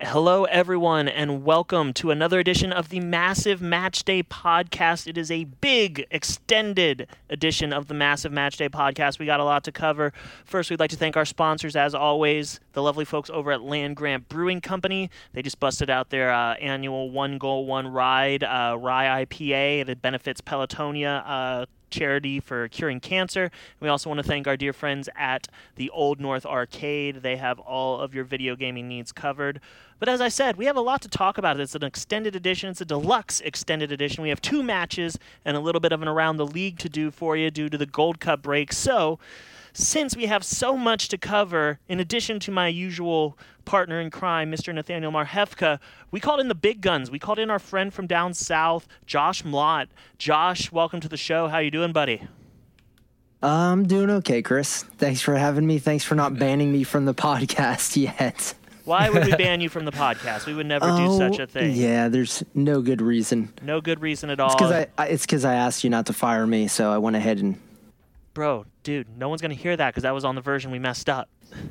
Hello, everyone, and welcome to another edition of the Massive Matchday Podcast. It is a big, extended edition of the Massive Matchday Podcast. We got a lot to cover. First, we'd like to thank our sponsors, as always, the lovely folks over at Land Grant Brewing Company. They just busted out their annual One Goal, One Ride rye IPA that benefits Pelotonia charity for curing cancer. We also want to thank our dear friends at the Old North Arcade. They have all of your video gaming needs covered. But as I said, we have a lot to talk about. It's an extended edition. It's a deluxe extended edition. We have 2 matches and a little bit of an around the league to do for you due to the Gold Cup break. So, since we have so much to cover, in addition to my usual partner in crime, Mr. Nathaniel Marhefka, we called in the big guns. We called in our friend from down south, Josh Mlott. Josh, welcome to the show. How you doing, buddy? I'm doing okay, Chris. Thanks for having me. Thanks for not banning me from the podcast yet. Why would we ban you from the podcast? We would never do such a thing. Yeah, there's no good reason. No good reason at all. It's because I asked you not to fire me, so I went ahead and... Bro, dude, no one's going to hear that because that was on the version we messed up.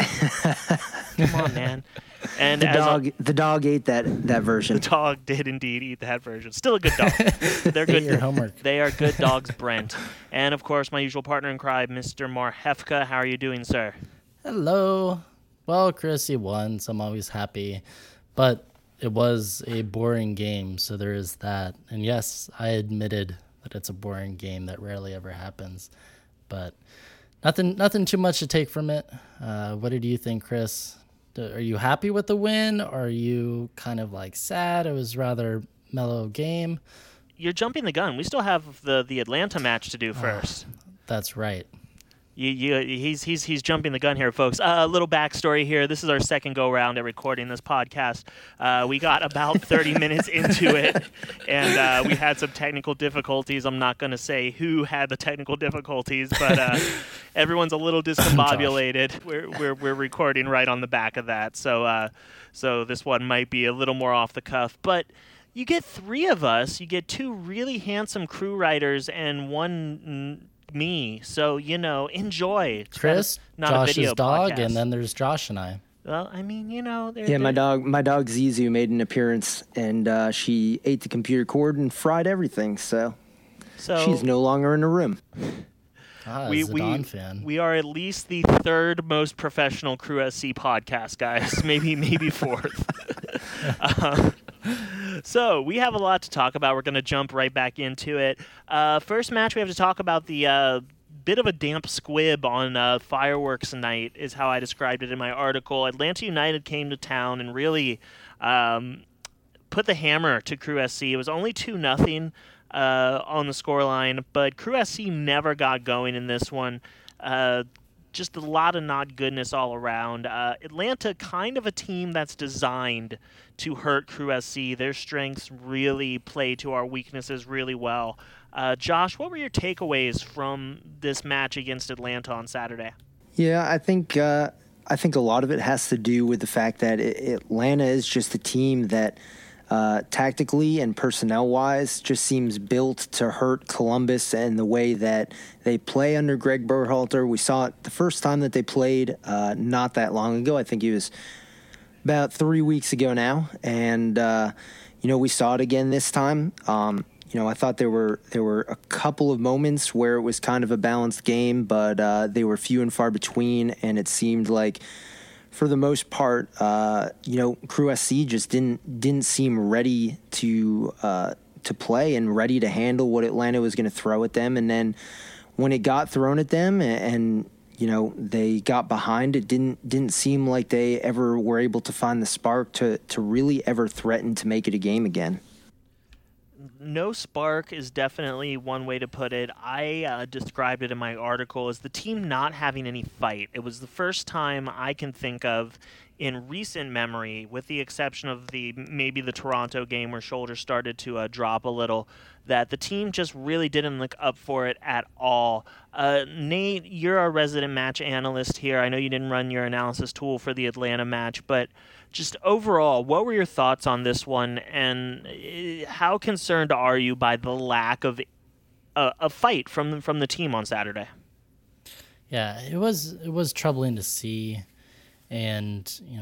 Come on, man. And the dog ate that version. The dog did indeed eat that version. Still a good dog. They're good. Your homework. They are good dogs, Brent. And, of course, my usual partner in crime, Mr. Marhefka. How are you doing, sir? Hello. Well, Chris, you won, so I'm always happy. But it was a boring game, so there is that. And yes, I admitted that it's a boring game that rarely ever happens. But nothing too much to take from it. What did you think, Chris? Are you happy with the win? Or are you kind of like sad? It was rather mellow game. You're jumping the gun. We still have the Atlanta match to do first. That's right. He's jumping the gun here, folks. A little backstory here. This is our second go-round at recording this podcast. We got about 30 minutes into it, and we had some technical difficulties. I'm not going to say who had the technical difficulties, but everyone's a little discombobulated. We're recording right on the back of that, so this one might be a little more off the cuff, but. You get 3 of us. You get 2 really handsome crew writers and 1 me. So, enjoy. It's Chris, not Josh's a video dog, podcast. And then there's Josh and I. Well, I mean, my dog Zizu made an appearance, and she ate the computer cord and fried everything. So she's no longer in the room. As a Don fan. We are at least the 3rd most professional Crew SC podcast, guys. maybe 4th. So we have a lot to talk about. We're going to jump right back into it. First match, we have to talk about the bit of a damp squib on fireworks night is how I described it in my article. Atlanta United came to town and really put the hammer to Crew SC. It was only 2-0 on the scoreline, but Crew SC never got going in this one. Just a lot of not goodness all around. Atlanta, kind of a team that's designed to hurt Crew SC. Their strengths really play to our weaknesses really well. Josh, what were your takeaways from this match against Atlanta on Saturday? Yeah, I think a lot of it has to do with the fact that Atlanta is just a team that tactically and personnel-wise just seems built to hurt Columbus and the way that they play under Greg Berhalter. We saw it the first time that they played not that long ago. I think it was about 3 weeks ago now. And, we saw it again this time. I thought there were a couple of moments where it was kind of a balanced game, but they were few and far between, and it seemed like for the most part, Crew SC just didn't seem ready to play and ready to handle what Atlanta was going to throw at them. And then when it got thrown at them and they got behind, it didn't seem like they ever were able to find the spark to really ever threaten to make it a game again. No spark is definitely one way to put it. I described it in my article as the team not having any fight. It was the first time I can think of in recent memory, with the exception of maybe the Toronto game where shoulders started to drop a little, that the team just really didn't look up for it at all. Nate, you're our resident match analyst here. I know you didn't run your analysis tool for the Atlanta match, but just overall, what were your thoughts on this one, and how concerned are you by the lack of a fight from the team on Saturday? Yeah, it was troubling to see, and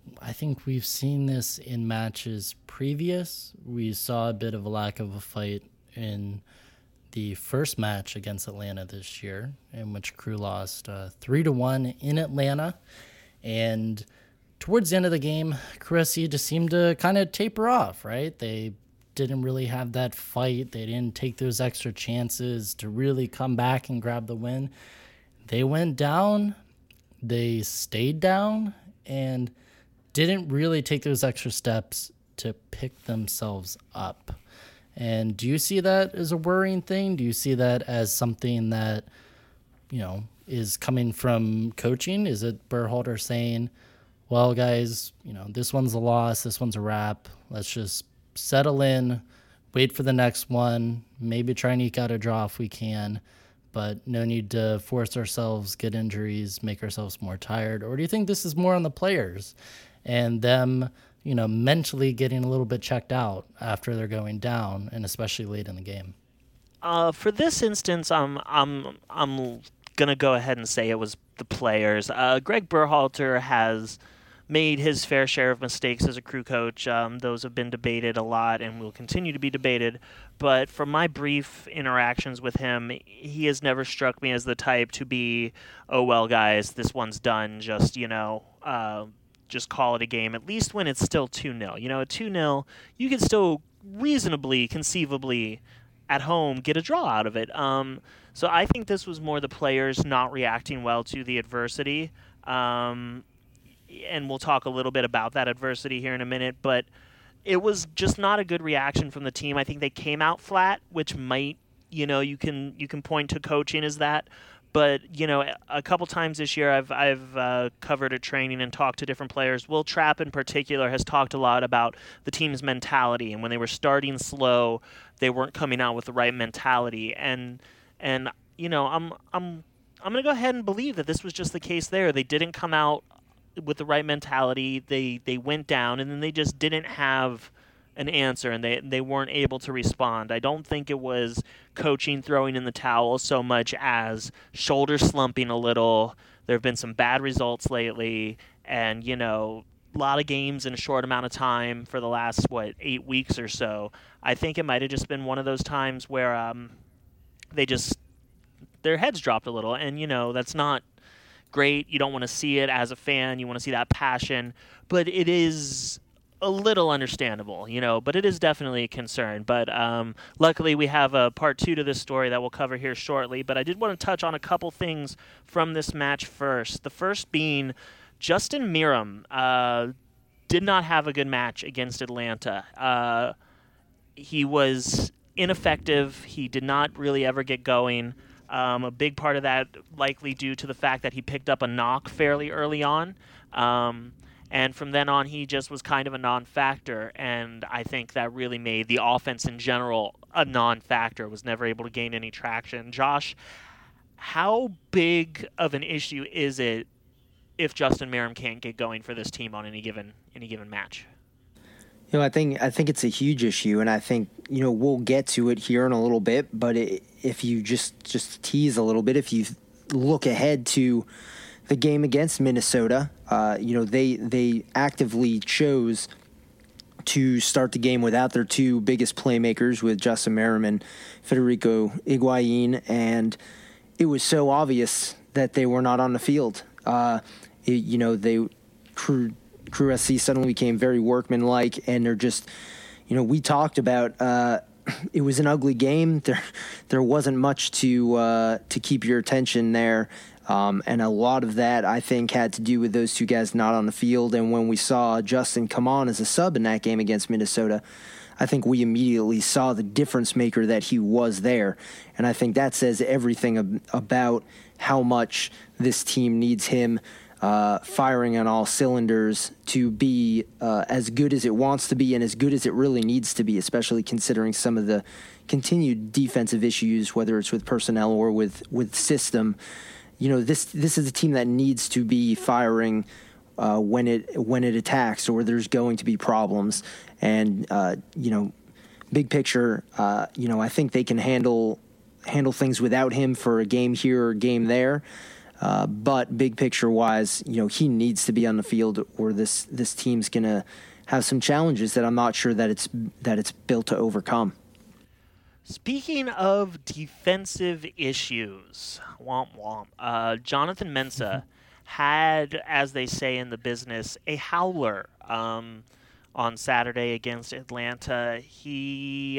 I think we've seen this in matches previous. We saw a bit of a lack of a fight in the first match against Atlanta this year, in which Crew lost 3-1 in Atlanta. And towards the end of the game, Crew SC just seemed to kind of taper off, right? They didn't really have that fight. They didn't take those extra chances to really come back and grab the win. They went down, they stayed down, and didn't really take those extra steps to pick themselves up. And do you see that as a worrying thing? Do you see that as something that, is coming from coaching? Is it Berhalter saying, well, guys, this one's a loss, this one's a wrap. Let's just settle in, wait for the next one, maybe try and eke out a draw if we can, but no need to force ourselves, get injuries, make ourselves more tired? Or do you think this is more on the players and them, mentally getting a little bit checked out after they're going down, and especially late in the game? For this instance, I'm gonna go ahead and say it was the players. Greg Berhalter has made his fair share of mistakes as a Crew coach. Those have been debated a lot and will continue to be debated. But from my brief interactions with him, he has never struck me as the type to be, oh, well, guys, this one's done. Just call it a game, at least when it's still 2-0. At 2-0, you can still reasonably, conceivably, at home, get a draw out of it. So I think this was more the players not reacting well to the adversity. And we'll talk a little bit about that adversity here in a minute, but it was just not a good reaction from the team. I think they came out flat, which might, you can point to coaching as that. But, a couple times this year I've covered a training and talked to different players. Will Trapp in particular has talked a lot about the team's mentality, and when they were starting slow, they weren't coming out with the right mentality. And I'm going to go ahead and believe that this was just the case there. They didn't come out with the right mentality. They went down, and then they just didn't have an answer, and they weren't able to respond. I don't think it was coaching throwing in the towel so much as shoulder slumping a little. There have been some bad results lately, and a lot of games in a short amount of time for the last 8 weeks or so. I think it might have just been one of those times where their heads dropped a little, and that's not great. You don't want to see it as a fan. You want to see that passion, but it is a little understandable, but it is definitely a concern. But luckily we have a part 2 to this story that we'll cover here shortly. But I did want to touch on a couple things from this match first. The first being Justin Meram did not have a good match against Atlanta. He was ineffective. He did not really ever get going. A big part of that likely due to the fact that he picked up a knock fairly early on. And from then on, he just was kind of a non-factor, and I think that really made the offense in general a non-factor, was never able to gain any traction. Josh, how big of an issue is it if Justin Meram can't get going for this team on any given match? I think it's a huge issue, and I think we'll get to it here in a little bit. But if you just tease a little bit, if you look ahead to the game against Minnesota, they actively chose to start the game without their two biggest playmakers, with Justin Meram and Federico Higuain, and it was so obvious that they were not on the field. Crew SC suddenly became very workmanlike, and they're just, we talked about it was an ugly game. There wasn't much to keep your attention there. And a lot of that, I think, had to do with those two guys not on the field. And when we saw Justin come on as a sub in that game against Minnesota, I think we immediately saw the difference maker that he was there. And I think that says everything about how much this team needs him firing on all cylinders to be as good as it wants to be and as good as it really needs to be, especially considering some of the continued defensive issues, whether it's with personnel or with system. This is a team that needs to be firing when it attacks, or there's going to be problems. And big picture, I think they can handle things without him for a game here or a game there. But big picture wise, he needs to be on the field, or this team's going to have some challenges that I'm not sure that it's built to overcome. Speaking of defensive issues, womp womp, Jonathan Mensah had, as they say in the business, a howler on Saturday against Atlanta. He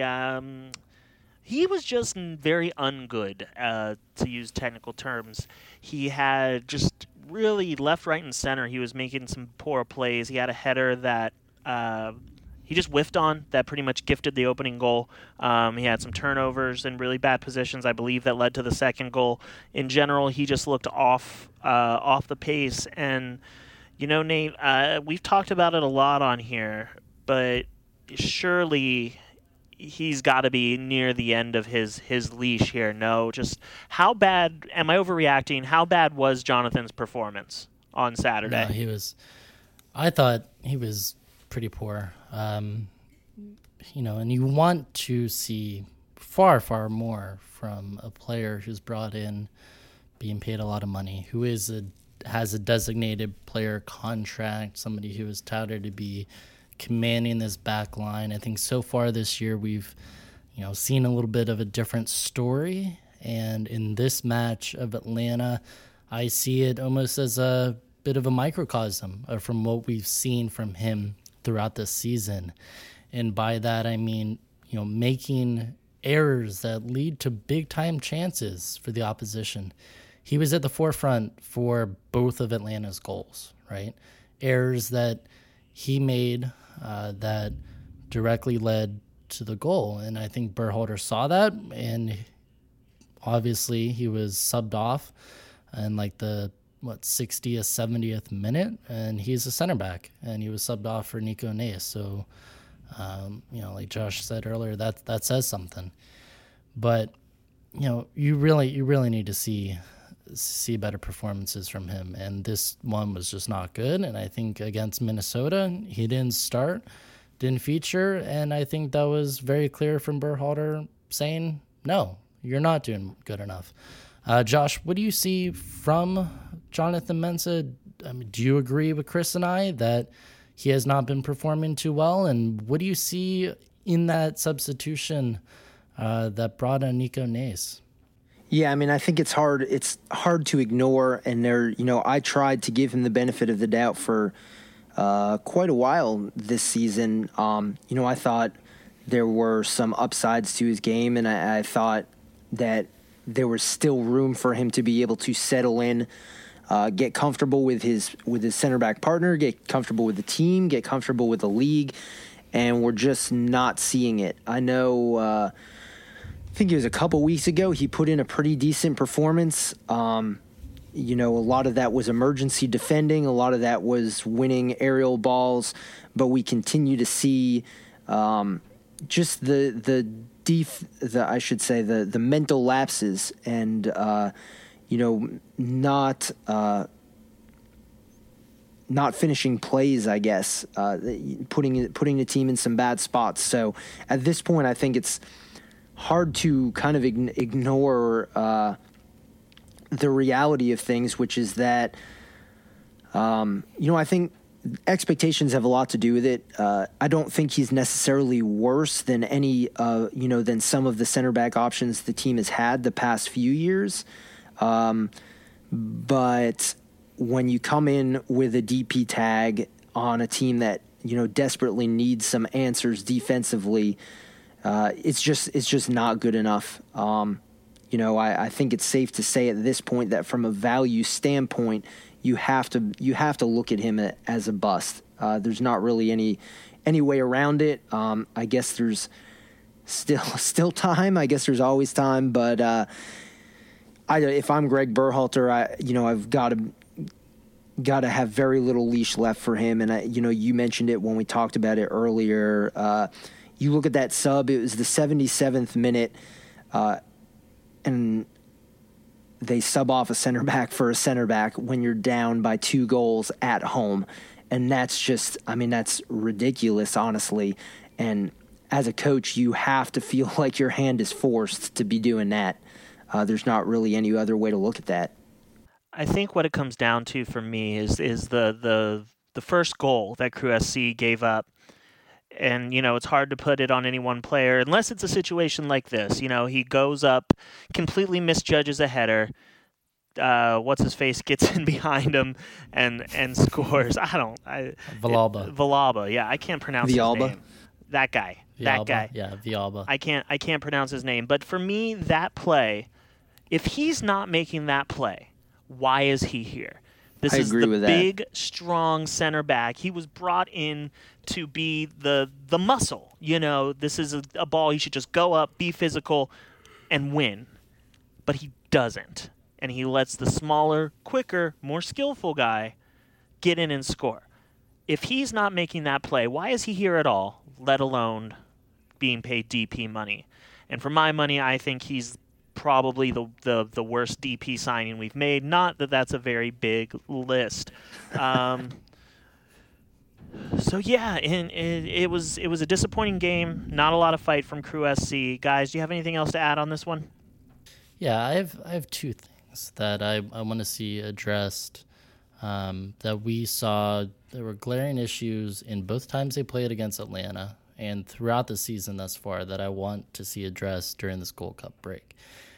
was just very ungood, to use technical terms. He had just really left, right, and center. He was making some poor plays. He had a header that he just whiffed on that pretty much gifted the opening goal. He had some turnovers in really bad positions, I believe, that led to the second goal. In general, he just looked off the pace. And, Nate, we've talked about it a lot on here, but surely he's got to be near the end of his leash here. No, just how bad, am I overreacting? How bad was Jonathan's performance on Saturday? No, I thought he was pretty poor. And you want to see far, far more from a player who's brought in, being paid a lot of money, who has a designated player contract, somebody who is touted to be commanding this back line. I think so far this year we've seen a little bit of a different story, and in this match of Atlanta, I see it almost as a bit of a microcosm from what we've seen from him throughout this season. And by that I mean making errors that lead to big time chances for the opposition. He was at the forefront for both of Atlanta's goals, right? Errors that he made that directly led to the goal. And I think Berhalter saw that, and obviously he was subbed off in like the 60th, 70th minute, and he's a center back, and he was subbed off for Nico Nace. So, like Josh said earlier, that says something. But, you really need to see better performances from him, and this one was just not good. And I think against Minnesota, he didn't start, didn't feature, and I think that was very clear from Berhalter saying, no, you're not doing good enough. Josh, what do you see from Jonathan Mensah? I mean, do you agree with Chris and I that he has not been performing too well? And what do you see in that substitution that brought on Nico Nace? Yeah, I mean, I think it's hard to ignore. And I tried to give him the benefit of the doubt for quite a while this season. I thought there were some upsides to his game, and I thought that there was still room for him to be able to settle in, get comfortable with his center back partner, get comfortable with the team, get comfortable with the league, and we're just not seeing it. I know, I think it was a couple weeks ago, he put in a pretty decent performance. A lot of that was emergency defending, a lot of that was winning aerial balls, but we continue to see just the mental lapses and not finishing plays, I guess, putting the team in some bad spots. So at this point, I think it's hard to kind of ignore the reality of things, which is that I think expectations have a lot to do with it. I don't think he's necessarily worse than than some of the center back options the team has had the past few years. But when you come in with a DP tag on a team that, desperately needs some answers defensively, it's just not good enough. I think it's safe to say at this point that from a value standpoint, you have to look at him as a bust. There's not really any way around it. I guess there's still time. I guess there's always time. But if I'm Greg Berhalter, I've got to have very little leash left for him. And you mentioned it when we talked about it earlier. You look at that sub; it was the 77th minute, and they sub off a center back for a center back when you're down by 2 goals at home. And that's ridiculous, honestly. And as a coach, you have to feel like your hand is forced to be doing that. There's not really any other way to look at that. I think what it comes down to for me is the first goal that Crew SC gave up. And, it's hard to put it on any one player unless it's a situation like this. He goes up, completely misjudges a header. What's-his-face gets in behind him and scores. Villalba. Yeah, I can't pronounce Villalba. his name. That guy. Yeah, Villalba. I can't pronounce his name. But for me, that play, if he's not making that play, why is he here? This is the big, strong center back. He was brought in to be the muscle. This is a ball he should just go up, be physical, and win. But he doesn't. And he lets the smaller, quicker, more skillful guy get in and score. If he's not making that play, why is he here at all, let alone being paid DP money? And for my money, I think he's probably the worst DP signing we've made. Not that that's a very big list. So yeah, it was a disappointing game. Not a lot of fight from Crew SC. Guys, do you have anything else to add on this one? Yeah, I have two things that I want to see addressed. That we saw there were glaring issues in both times they played against Atlanta and throughout the season thus far that I want to see addressed during this Gold Cup break.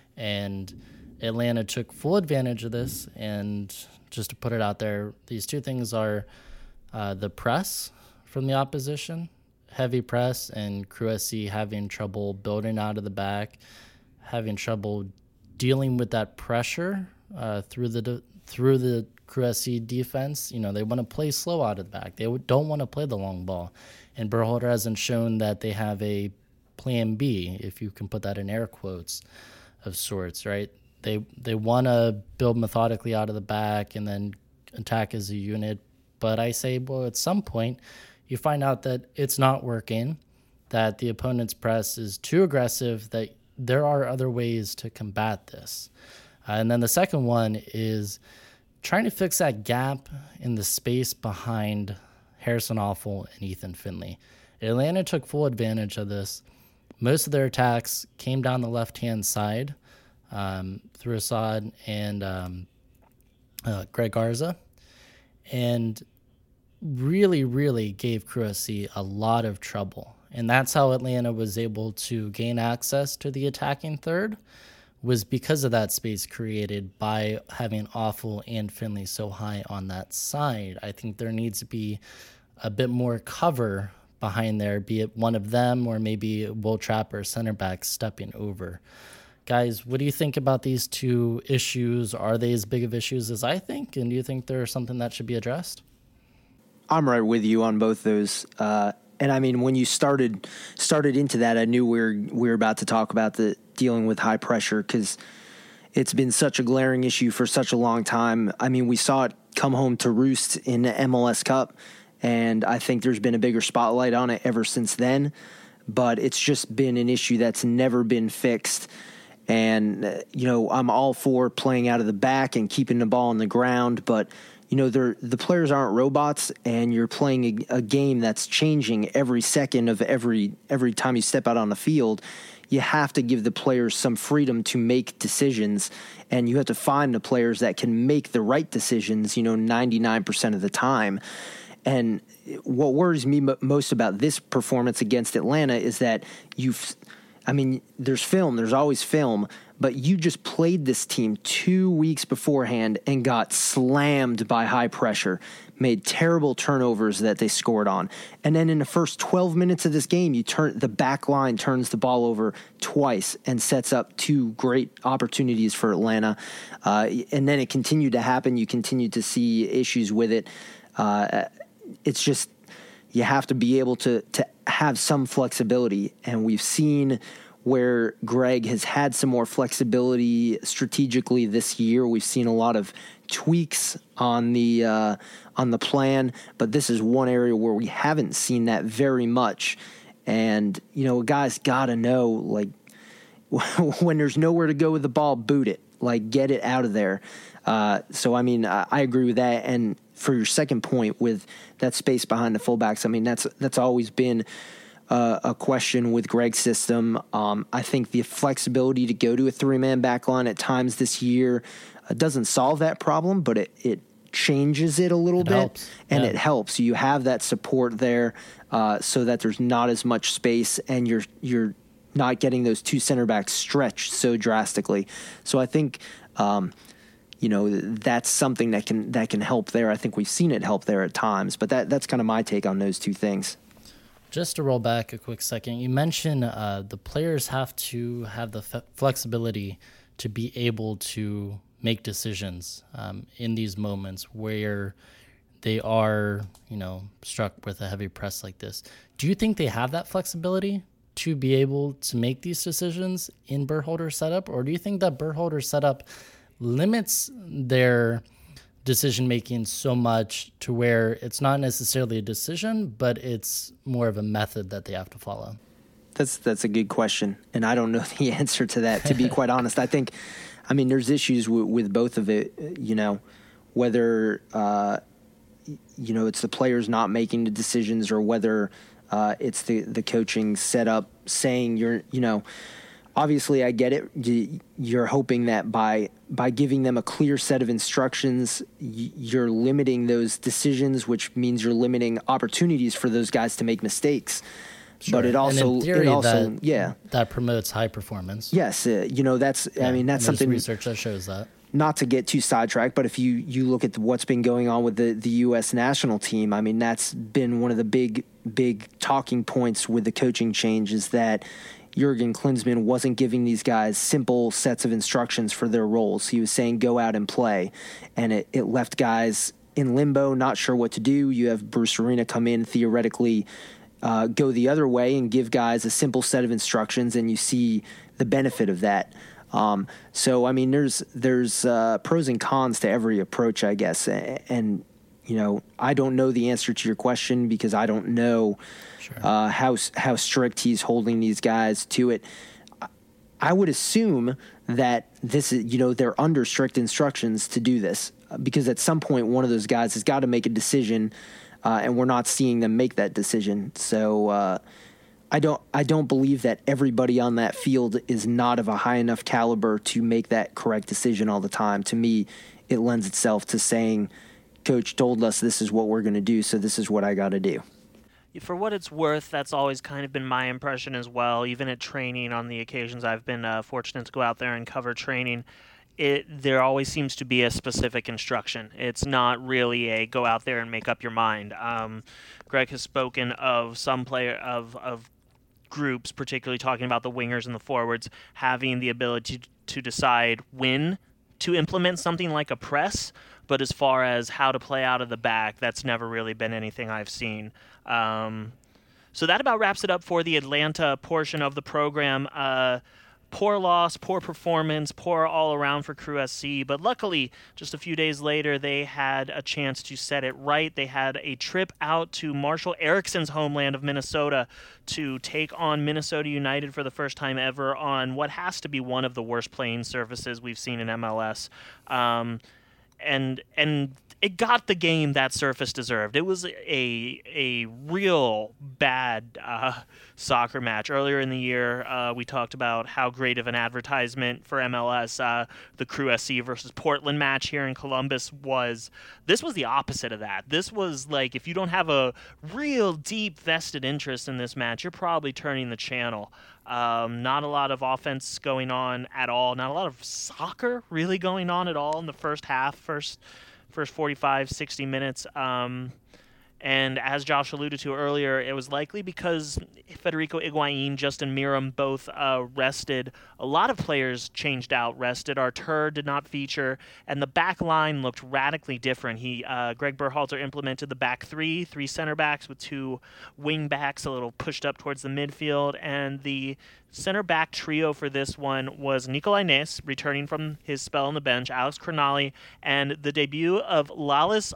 And Atlanta took full advantage of this. And just to put it out there, these two things are the press from the opposition, heavy press, and Crew SC having trouble building out of the back, having trouble dealing with that pressure through the Crew SC defense. They want to play slow out of the back. They don't want to play the long ball. And Berhalter hasn't shown that they have a plan B, if you can put that in air quotes, of sorts, right? They want to build methodically out of the back and then attack as a unit. But I say, well, at some point, you find out that it's not working, that the opponent's press is too aggressive, that there are other ways to combat this. And then the second one is trying to fix that gap in the space behind Harrison Awful and Ethan Finley. Atlanta took full advantage of this. Most of their attacks came down the left-hand side through Assad and Greg Garza, and really, really gave Crew SC a lot of trouble. And that's how Atlanta was able to gain access to the attacking third, was because of that space created by having Awful and Finley so high on that side. I think there needs to be a bit more cover behind there, be it one of them or maybe Will Trapp or center back stepping over. Guys, what do you think about these two issues? Are they as big of issues as I think? And do you think they're something that should be addressed? I'm right with you on both those. And I mean, when you started into that, I knew we were about to talk about the dealing with high pressure, because it's been such a glaring issue for such a long time. I mean, we saw it come home to roost in the MLS Cup, and I think there's been a bigger spotlight on it ever since then. But it's just been an issue that's never been fixed. And, I'm all for playing out of the back and keeping the ball on the ground, but the players aren't robots, and you're playing a game that's changing every second of every time you step out on the field. You have to give the players some freedom to make decisions, and you have to find the players that can make the right decisions, 99% of the time. And what worries me most about this performance against Atlanta is that there's film, there's always film, but you just played this team 2 weeks beforehand and got slammed by high pressure, made terrible turnovers that they scored on. And then in the first 12 minutes of this game, the back line turns the ball over twice and sets up two great opportunities for Atlanta. And then it continued to happen. You continued to see issues with it. It's just, you have to be able to have some flexibility. And we've seen where Greg has had some more flexibility strategically this year. We've seen a lot of tweaks on the plan, but this is one area where we haven't seen that very much. And, guys got to know, like, when there's nowhere to go with the ball, boot it, like, get it out of there. So, I agree with that. And for your second point with that space behind the fullbacks, that's always been a question with Greg's system. I think the flexibility to go to a three-man back line at times this year, doesn't solve that problem, but it changes it a little bit, helps. And Yeah. it helps. You have that support there, so that there's not as much space, and you're not getting those two center backs stretched so drastically. So I think, that's something that can help there. I think we've seen it help there at times, but that's kind of my take on those two things. Just to roll back a quick second, you mentioned the players have to have the flexibility to be able to make decisions in these moments where they are, struck with a heavy press like this. Do you think they have that flexibility to be able to make these decisions in Berhalter's setup, or do you think that Berhalter's setup limits their decision making so much to where it's not necessarily a decision, but it's more of a method that they have to follow? That's a good question, and I don't know the answer to that, to be quite honest. I think, there's issues with both of it, whether, it's the players not making the decisions, or whether it's the coaching setup saying obviously I get it. You're hoping that by giving them a clear set of instructions, you're limiting those decisions, which means you're limiting opportunities for those guys to make mistakes. Sure. But it also, that promotes high performance. Yes, that's something. Research that shows that. Not to get too sidetracked, but if you look at what's been going on with the U.S. national team, that's been one of the big talking points with the coaching change, is that Jurgen Klinsmann wasn't giving these guys simple sets of instructions for their roles. He was saying, go out and play. And it left guys in limbo, not sure what to do. You have Bruce Arena come in, theoretically go the other way and give guys a simple set of instructions, and you see the benefit of that. So, there's pros and cons to every approach, I guess. And, I don't know the answer to your question, because I don't know how strict he's holding these guys to it. I would assume that this is, they're under strict instructions to do this, because at some point one of those guys has got to make a decision, and we're not seeing them make that decision. So I don't believe that everybody on that field is not of a high enough caliber to make that correct decision all the time. To me, it lends itself to saying, Coach told us this is what we're going to do, so this is what I got to do. For what it's worth, that's always kind of been my impression as well. Even at training, on the occasions I've been fortunate to go out there and cover training, there always seems to be a specific instruction. It's not really a go out there and make up your mind. Greg has spoken of some player of groups, particularly talking about the wingers and the forwards, having the ability to decide when to implement something like a press, but as far as how to play out of the back, that's never really been anything I've seen. So that about wraps it up for the Atlanta portion of the program. Poor loss, poor performance, poor all around for Crew SC, but luckily, just a few days later, they had a chance to set it right. They had a trip out to Marshall Ericsson's homeland of Minnesota to take on Minnesota United for the first time ever on what has to be one of the worst playing surfaces we've seen in MLS. And it got the game that surface deserved. It was a real bad soccer match. Earlier in the year, we talked about how great of an advertisement for MLS the Crew SC versus Portland match here in Columbus was. This was the opposite of that. This was like, if you don't have a real deep vested interest in this match, you're probably turning the channel. Not a lot of offense going on at all. Not a lot of soccer really going on at all in the first half, first 45, 60 minutes. And as Josh alluded to earlier, it was likely because Federico Higuain, Justin Meram both rested. A lot of players changed out, rested. Artur did not feature, and the back line looked radically different. Greg Berhalter implemented the back three center backs with two wing backs a little pushed up towards the midfield, and the center back trio for this one was Nicolai Ness, returning from his spell on the bench, Alex Cronali, and the debut of Lalas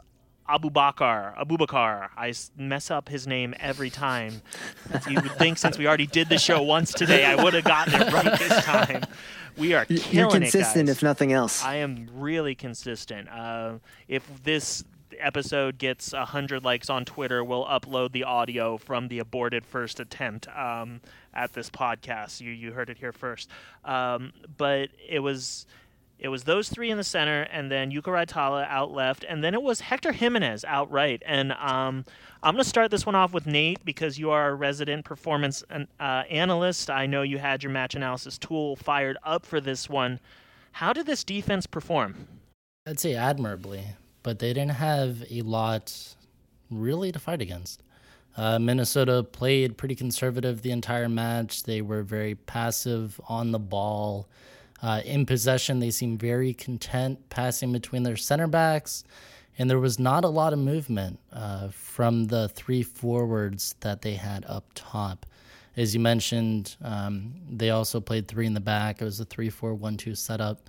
Abubakar. I mess up his name every time. You would think since we already did the show once today, I would have gotten it right this time. We are killing it, guys. You're consistent, if nothing else. I am really consistent. If this episode gets 100 likes on Twitter, we'll upload the audio from the aborted first attempt at this podcast. You heard it here first. But it was It was those three in the center, and then Yuka Raitala out left, and then it was Hector Jimenez out right. And I'm going to start this one off with Nate because you are a resident performance analyst. I know you had your match analysis tool fired up for this one. How did this defense perform? I'd say admirably, but they didn't have a lot really to fight against. Minnesota played pretty conservative the entire match. They were very passive on the ball. In possession, they seemed very content passing between their center backs, and there was not a lot of movement from the three forwards that they had up top. As you mentioned, they also played three in the back. It was a 3-4-1-2 setup.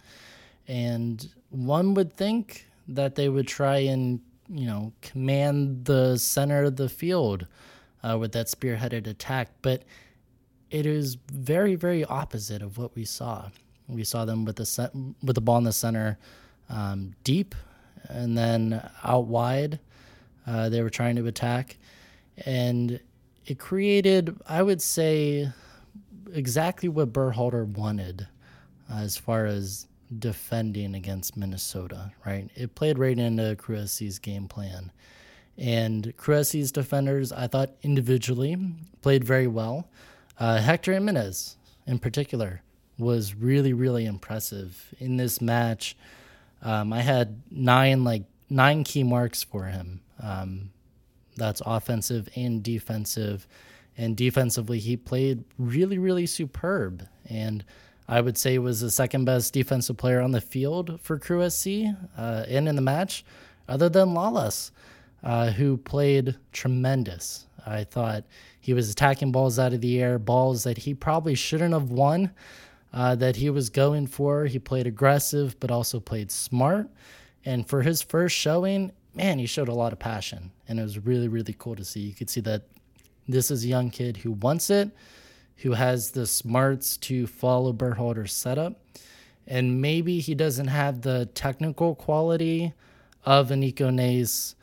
And one would think that they would try and, command the center of the field with that spearheaded attack. But it is very, very opposite of what we saw. We saw them with the ball in the center deep, and then out wide. They were trying to attack. And it created, I would say, exactly what Berhalter wanted as far as defending against Minnesota, right? It played right into Kruesi's game plan. And Kruesi's defenders, I thought, individually played very well. Hector Jimenez, in particular, was really, really impressive in this match. I had nine key marks for him. That's offensive and defensive. And defensively, he played really, really superb. And I would say was the second best defensive player on the field for Kruesi and in the match, other than Lalas, who played tremendous. I thought he was attacking balls out of the air, balls that he probably shouldn't have won, that he was going for. He played aggressive, but also played smart. And for his first showing, man, he showed a lot of passion. And it was really, really cool to see. You could see that this is a young kid who wants it, who has the smarts to follow Berhalter's setup. And maybe he doesn't have the technical quality of a Nico Nace,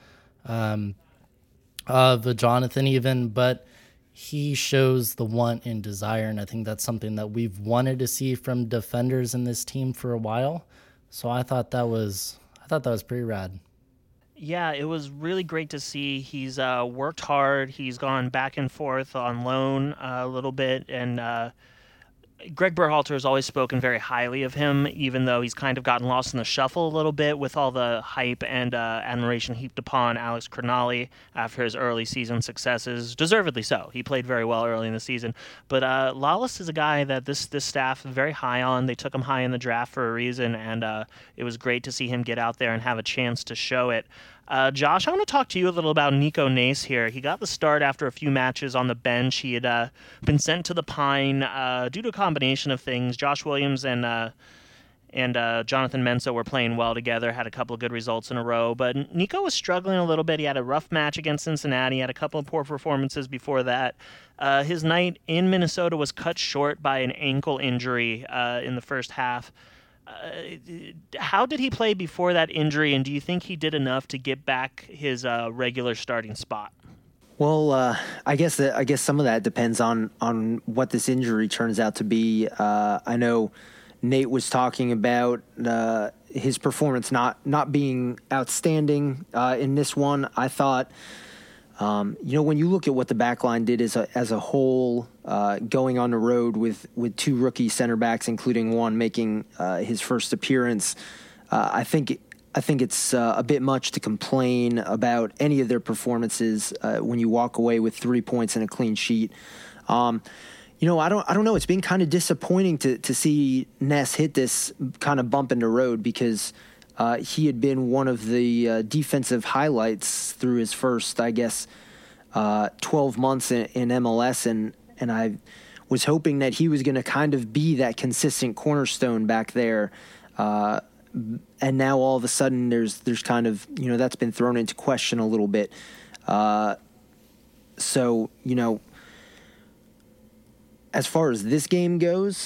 of a Jonathan even, but he shows the want and desire, and I think that's something that we've wanted to see from defenders in this team for a while. So I thought that was pretty rad. Yeah, it was really great to see. He's worked hard. He's gone back and forth on loan a little bit, and Greg Berhalter has always spoken very highly of him, even though he's kind of gotten lost in the shuffle a little bit with all the hype and admiration heaped upon Alex Crognali after his early season successes. Deservedly so. He played very well early in the season. But Lalas is a guy that this staff is very high on. They took him high in the draft for a reason, and it was great to see him get out there and have a chance to show it. Josh, I want to talk to you a little about Nico Nace here. He got the start after a few matches on the bench. He had been sent to the Pine due to a combination of things. Josh Williams and Jonathan Mensah were playing well together, had a couple of good results in a row. But Nico was struggling a little bit. He had a rough match against Cincinnati, had a couple of poor performances before that. His night in Minnesota was cut short by an ankle injury in the first half. How did he play before that injury, and do you think he did enough to get back his regular starting spot? Well, I guess some of that depends on what this injury turns out to be. I know Nate was talking about his performance not being outstanding in this one. I thought, when you look at what the back line did as a whole, going on the road with two rookie center backs, including one making his first appearance, I think it's a bit much to complain about any of their performances when you walk away with 3 points and a clean sheet. I don't know. It's been kind of disappointing to see Ness hit this kind of bump in the road because he had been one of the defensive highlights through his first, 12 months in MLS, and I was hoping that he was going to kind of be that consistent cornerstone back there. And now all of a sudden there's kind of, that's been thrown into question a little bit. So, as far as this game goes,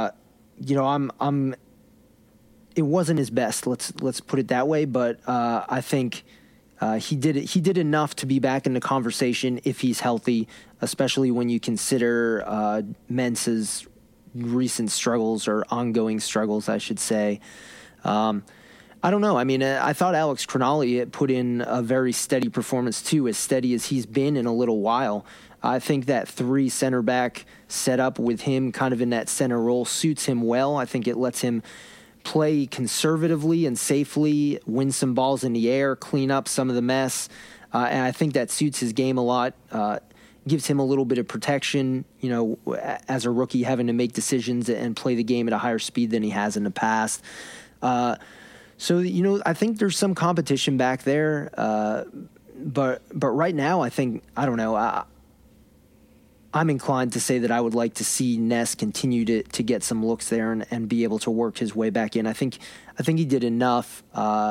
it wasn't his best. Let's put it that way. But I think he did enough to be back in the conversation if he's healthy, especially when you consider Mensah's recent struggles, or ongoing struggles, I should say. I don't know. I mean, I thought Alex Crognale had put in a very steady performance too, as steady as he's been in a little while. I think that 3 center back setup with him kind of in that center role suits him well. I think it lets him play conservatively and safely, win some balls in the air, clean up some of the mess. And I think that suits his game a lot. Gives him a little bit of protection, as a rookie, having to make decisions and play the game at a higher speed than he has in the past. So, I think there's some competition back there. But right now, I don't know. I'm inclined to say that I would like to see Ness continue to get some looks there and be able to work his way back in. I think he did enough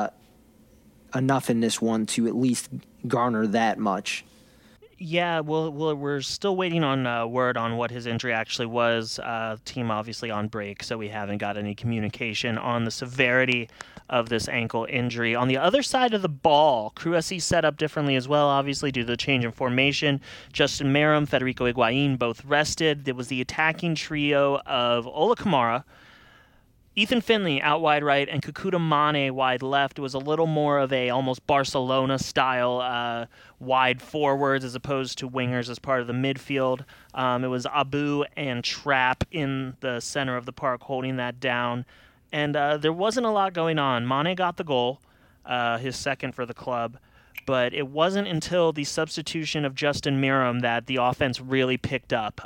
in this one to at least garner that much. Yeah, well, we're still waiting on word on what his injury actually was. Team obviously on break, so we haven't got any communication on the severity of this ankle injury. On the other side of the ball, Crew SC set up differently as well, obviously due to the change in formation. Justin Meram, Federico Higuain both rested. There was the attacking trio of Ola Kamara, Ethan Finley out wide right, and Kekuta Mane wide left. It was a little more of a almost Barcelona-style wide forwards as opposed to wingers as part of the midfield. It was Abu and Trapp in the center of the park holding that down. And there wasn't a lot going on. Mane got the goal, his second for the club. But it wasn't until the substitution of Justin Meram that the offense really picked up.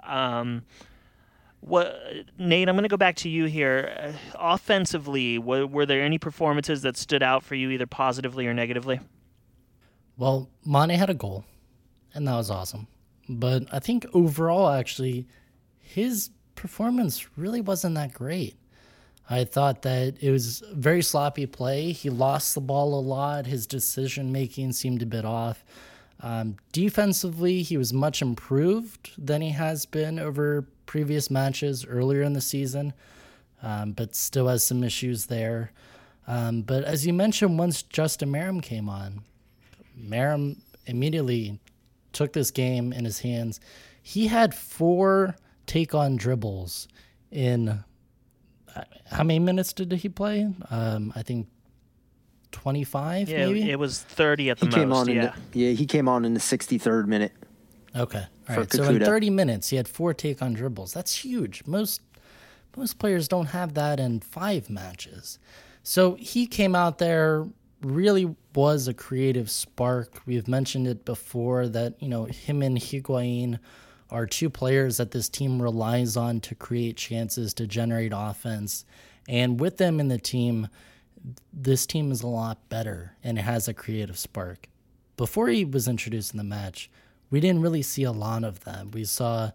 Nate, I'm going to go back to you here. Offensively, were there any performances that stood out for you either positively or negatively? Well, Mane had a goal, and that was awesome. But I think overall, actually, his performance really wasn't that great. I thought that it was very sloppy play. He lost the ball a lot. His decision-making seemed a bit off. Defensively, he was much improved than he has been over previous matches earlier in the season, but still has some issues there. But as you mentioned, once Justin Meram came on, Meram immediately took this game in his hands. He had 4 take-on dribbles in, how many minutes did he play? I think 25, maybe? It was 30 at the most, he came on in the 63rd minute. Okay. All right. So in 30 minutes, he had 4 take-on dribbles. That's huge. Most players don't have that in 5 matches. So he came out there, really was a creative spark. We've mentioned it before that, him and Higuain are 2 players that this team relies on to create chances, to generate offense. And with them in the team, this team is a lot better and it has a creative spark. Before he was introduced in the match, we didn't really see a lot of them. We saw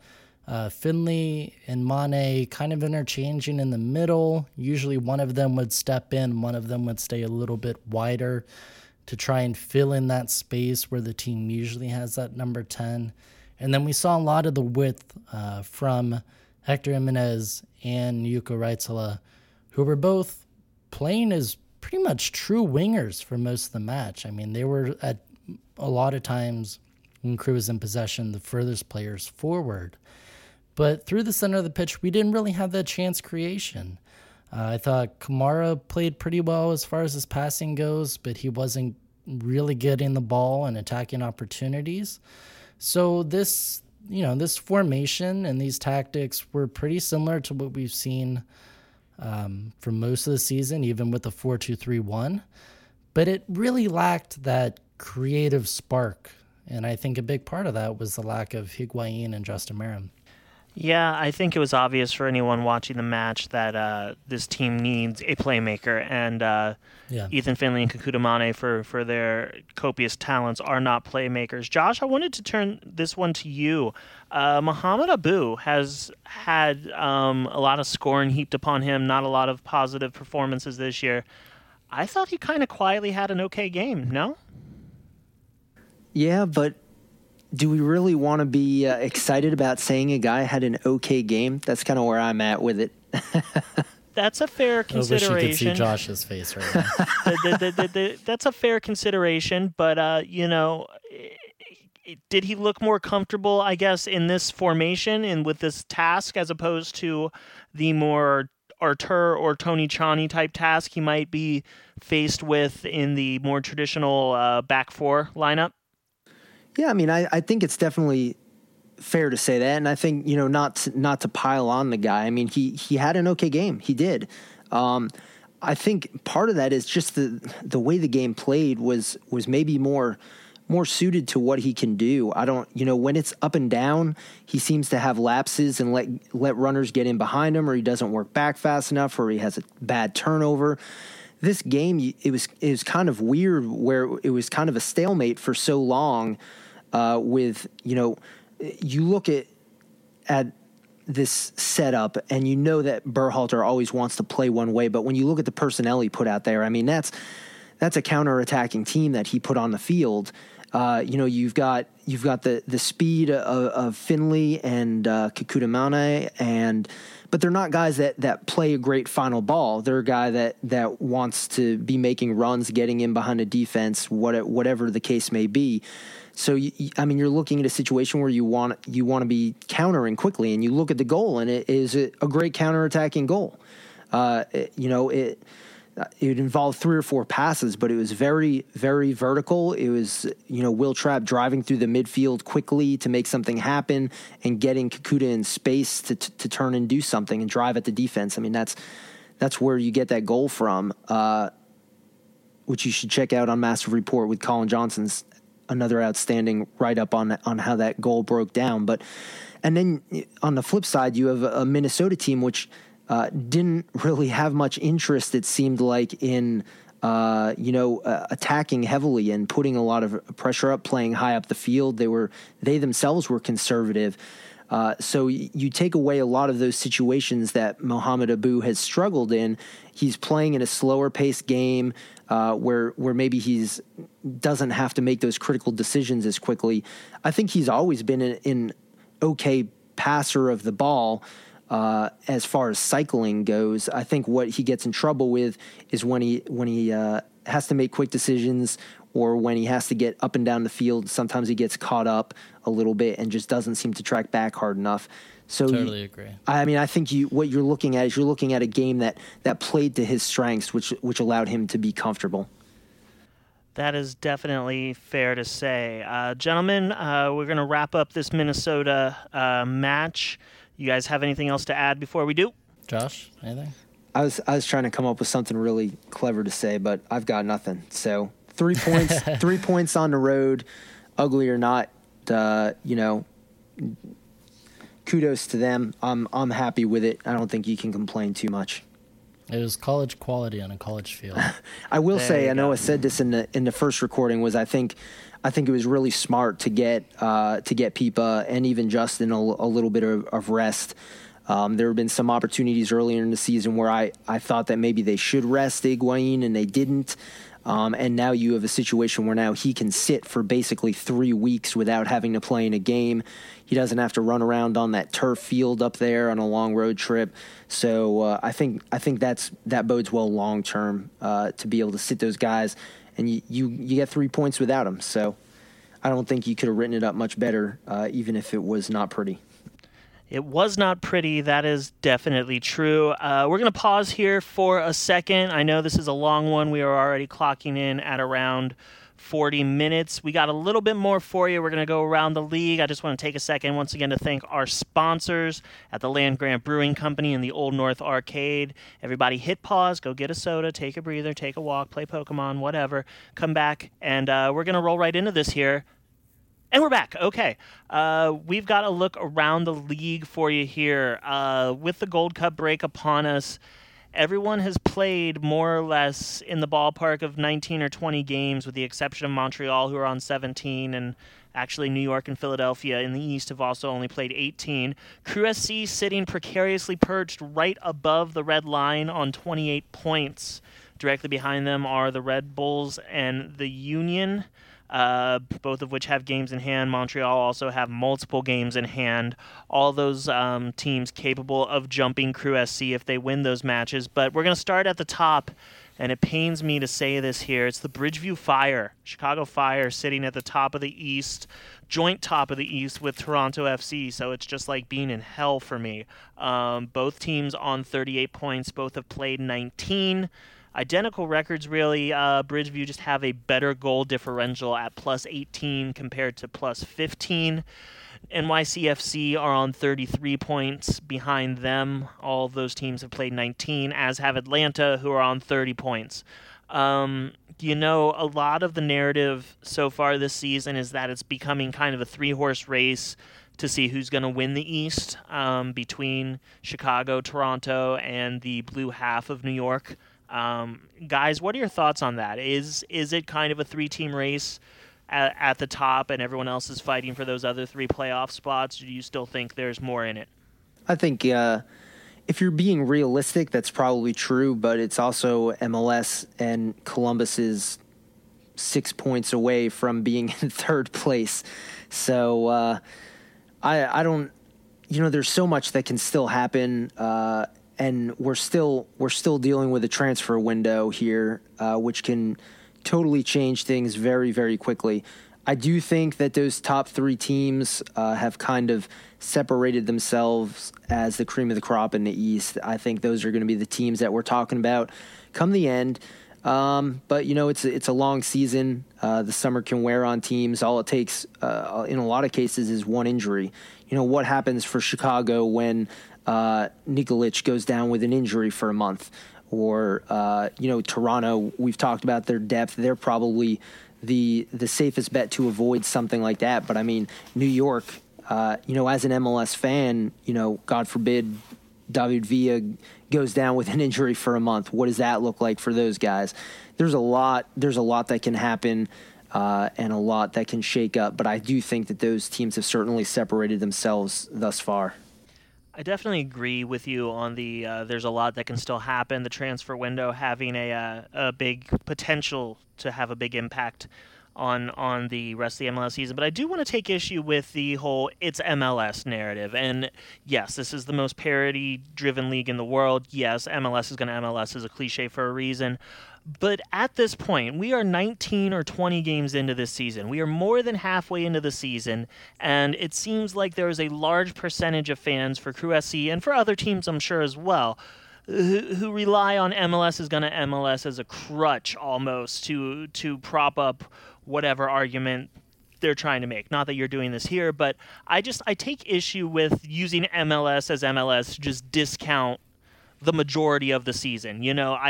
Finley and Mane kind of interchanging in the middle. Usually one of them would step in, one of them would stay a little bit wider to try and fill in that space where the team usually has that number 10. And then we saw a lot of the width from Hector Jimenez and Yuko Reitzela, who were both playing as pretty much true wingers for most of the match. I mean, they were at a lot of times when Crew was in possession, the furthest players forward. But through the center of the pitch, we didn't really have that chance creation. I thought Kamara played pretty well as far as his passing goes, but he wasn't really getting the ball and attacking opportunities. So this formation and these tactics were pretty similar to what we've seen for most of the season, even with the 4-2-3-1. But it really lacked that creative spark. And I think a big part of that was the lack of Higuain and Justin Meram. Yeah, I think it was obvious for anyone watching the match that this team needs a playmaker, and Ethan Finley and Kekuta Mane, for their copious talents, are not playmakers. Josh, I wanted to turn this one to you. Mohamed Abu has had a lot of scoring heaped upon him, not a lot of positive performances this year. I thought he kind of quietly had an okay game, no? Yeah, but do we really want to be excited about saying a guy had an okay game? That's kind of where I'm at with it. That's a fair consideration. I wish you could see Josh's face right now. That's a fair consideration, but did he look more comfortable, I guess, in this formation and with this task as opposed to the more Artur or Tony Tchani type task he might be faced with in the more traditional back four lineup? Yeah, I mean, I think it's definitely fair to say that, and I think, not to pile on the guy. I mean, he had an okay game. He did. I think part of that is just the way the game played was maybe more suited to what he can do. I don't, when it's up and down, he seems to have lapses and let runners get in behind him, or he doesn't work back fast enough, or he has a bad turnover. This game, it was kind of weird where it was kind of a stalemate for so long. With you look at this setup and that Berhalter always wants to play one way, but when you look at the personnel he put out there, I mean that's a counterattacking team that he put on the field. You've got the speed of Finley and Kekuta Mane, but they're not guys that play a great final ball. They're a guy that wants to be making runs, getting in behind a defense, whatever the case may be. So, you're looking at a situation where you want to be countering quickly, and you look at the goal, and it is a great counterattacking goal. It involved 3 or 4 passes, but it was very, very vertical. It was, Will Trapp driving through the midfield quickly to make something happen and getting Kekuta in space to turn and do something and drive at the defense. I mean, that's where you get that goal from, which you should check out on Massive Report with Colin Johnson's another outstanding write-up on how that goal broke down. And then on the flip side, you have a Minnesota team which didn't really have much interest, it seemed like, in attacking heavily and putting a lot of pressure up, playing high up the field. They themselves were conservative. So you take away a lot of those situations that Mohamed Abou has struggled in. He's playing in a slower paced game where maybe he's doesn't have to make those critical decisions as quickly. I think he's always been an okay passer of the ball as far as cycling goes. I think what he gets in trouble with is when he has to make quick decisions, or when he has to get up and down the field. Sometimes he gets caught up a little bit and just doesn't seem to track back hard enough. So totally agree. I think what you're looking at is a game that played to his strengths, which allowed him to be comfortable. That is definitely fair to say. Gentlemen, we're going to wrap up this Minnesota match. You guys have anything else to add before we do? Josh, anything? I was trying to come up with something really clever to say, but I've got nothing. So 3 points, 3 points on the road, ugly or not, kudos to them. I'm happy with it. I don't think you can complain too much. It was college quality on a college field. I will say, I know I said this in the first recording, was I think it was really smart to get Pipa and even Justin a little bit of rest. There have been some opportunities earlier in the season where I thought that maybe they should rest Higuain and they didn't. And now you have a situation where now he can sit for basically 3 weeks without having to play in a game. He doesn't have to run around on that turf field up there on a long road trip. So I think that bodes well long term to be able to sit those guys, and you get 3 points without them. So I don't think you could have written it up much better, even if it was not pretty. It was not pretty. That is definitely true. We're going to pause here for a second. I know this is a long one. We are already clocking in at around 40 minutes. We got a little bit more for you. We're going to go around the league. I just want to take a second once again to thank our sponsors at the Land Grant Brewing Company in the Old North Arcade. Everybody hit pause, go get a soda, take a breather, take a walk, play Pokemon, whatever. Come back, and we're going to roll right into this here. And we're back. Okay. We've got a look around the league for you here. With the Gold Cup break upon us, everyone has played more or less in the ballpark of 19 or 20 games, with the exception of Montreal, who are on 17, and actually New York and Philadelphia in the East have also only played 18. Crew SC sitting precariously perched right above the red line on 28 points. Directly behind them are the Red Bulls and the Union, both of which have games in hand. Montreal also have multiple games in hand. All those teams capable of jumping Crew SC if they win those matches. But we're going to start at the top and it pains me to say this here. It's the Bridgeview Fire, Chicago Fire, sitting at the top of the East, joint top of the East with Toronto FC, so it's just like being in hell for me. Both teams on 38 points, both have played 19. Identical records, really. Bridgeview just have a better goal differential at plus 18 compared to plus 15. NYCFC are on 33 points behind them. All of those teams have played 19, as have Atlanta, who are on 30 points. A lot of the narrative so far this season is that it's becoming kind of a three-horse race to see who's going to win the East between Chicago, Toronto, and the blue half of New York. Guys, what are your thoughts on that? Is it kind of a three-team race at the top and everyone else is fighting for those other three playoff spots? Or do you still think there's more in it? I think if you're being realistic, that's probably true, but it's also MLS, and Columbus is 6 points away from being in third place. So I don't, there's so much that can still happen, and we're still dealing with a transfer window here, which can totally change things very, very quickly. I do think that those top three teams have kind of separated themselves as the cream of the crop in the East. I think those are going to be the teams that we're talking about come the end. But it's a long season. The summer can wear on teams. All it takes, in a lot of cases, is one injury. What happens for Chicago when Nikolic goes down with an injury for a month? Or Toronto, we've talked about their depth. They're probably the safest bet to avoid something like that. But I mean, New York, as an MLS fan, God forbid David Villa goes down with an injury for a month. What does that look like for those guys? There's a lot that can happen, and a lot that can shake up. But I do think that those teams have certainly separated themselves thus far. I definitely agree with you on the there's a lot that can still happen. The transfer window having a big potential to have a big impact on the rest of the MLS season. But I do want to take issue with the whole it's MLS narrative. And yes, this is the most parity-driven league in the world. Yes, MLS is going to MLS is a cliche for a reason. But at this point, we are 19 or 20 games into this season. We are more than halfway into the season, and it seems like there is a large percentage of fans for Crew SC and for other teams, I'm sure, as well, who rely on MLS is going to MLS as a crutch almost to prop up whatever argument they're trying to make. Not that you're doing this here, but I take issue with using MLS as MLS to just discount the majority of the season.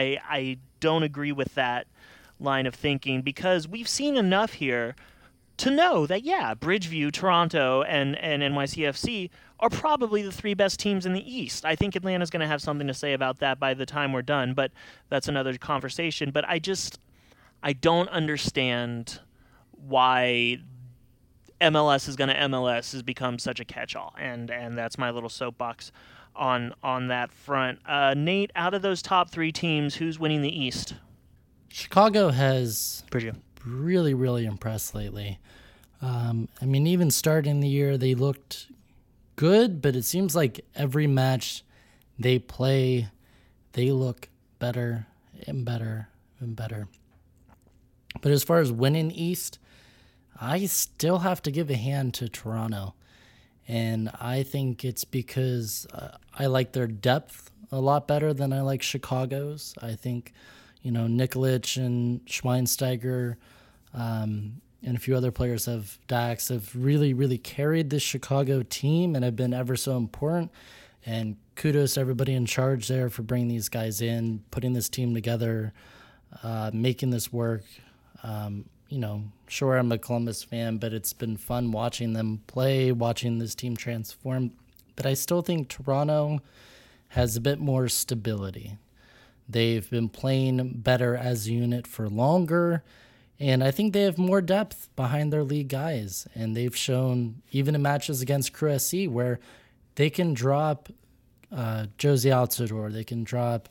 I don't agree with that line of thinking because we've seen enough here to know that, Bridgeview, Toronto, and NYCFC are probably the three best teams in the East. I think Atlanta's going to have something to say about that by the time we're done, but that's another conversation. But I don't understand why MLS is going to MLS has become such a catch-all, and that's my little soapbox on that front. Nate, out of those top three teams, who's winning the East? Chicago has really, really impressed lately. Even starting the year, they looked good, but it seems like every match they play, they look better and better and better. But as far as winning East, I still have to give a hand to Toronto. And I think it's because I like their depth a lot better than I like Chicago's. I think, Nikolic and Schweinsteiger and a few other players Dax have really, really carried this Chicago team and have been ever so important. And kudos to everybody in charge there for bringing these guys in, putting this team together, making this work. Sure, I'm a Columbus fan, but it's been fun watching them play, watching this team transform. But I still think Toronto has a bit more stability. They've been playing better as a unit for longer, and I think they have more depth behind their lead guys. And they've shown, even in matches against Crew SC, where they can drop Josie Altidore, they can drop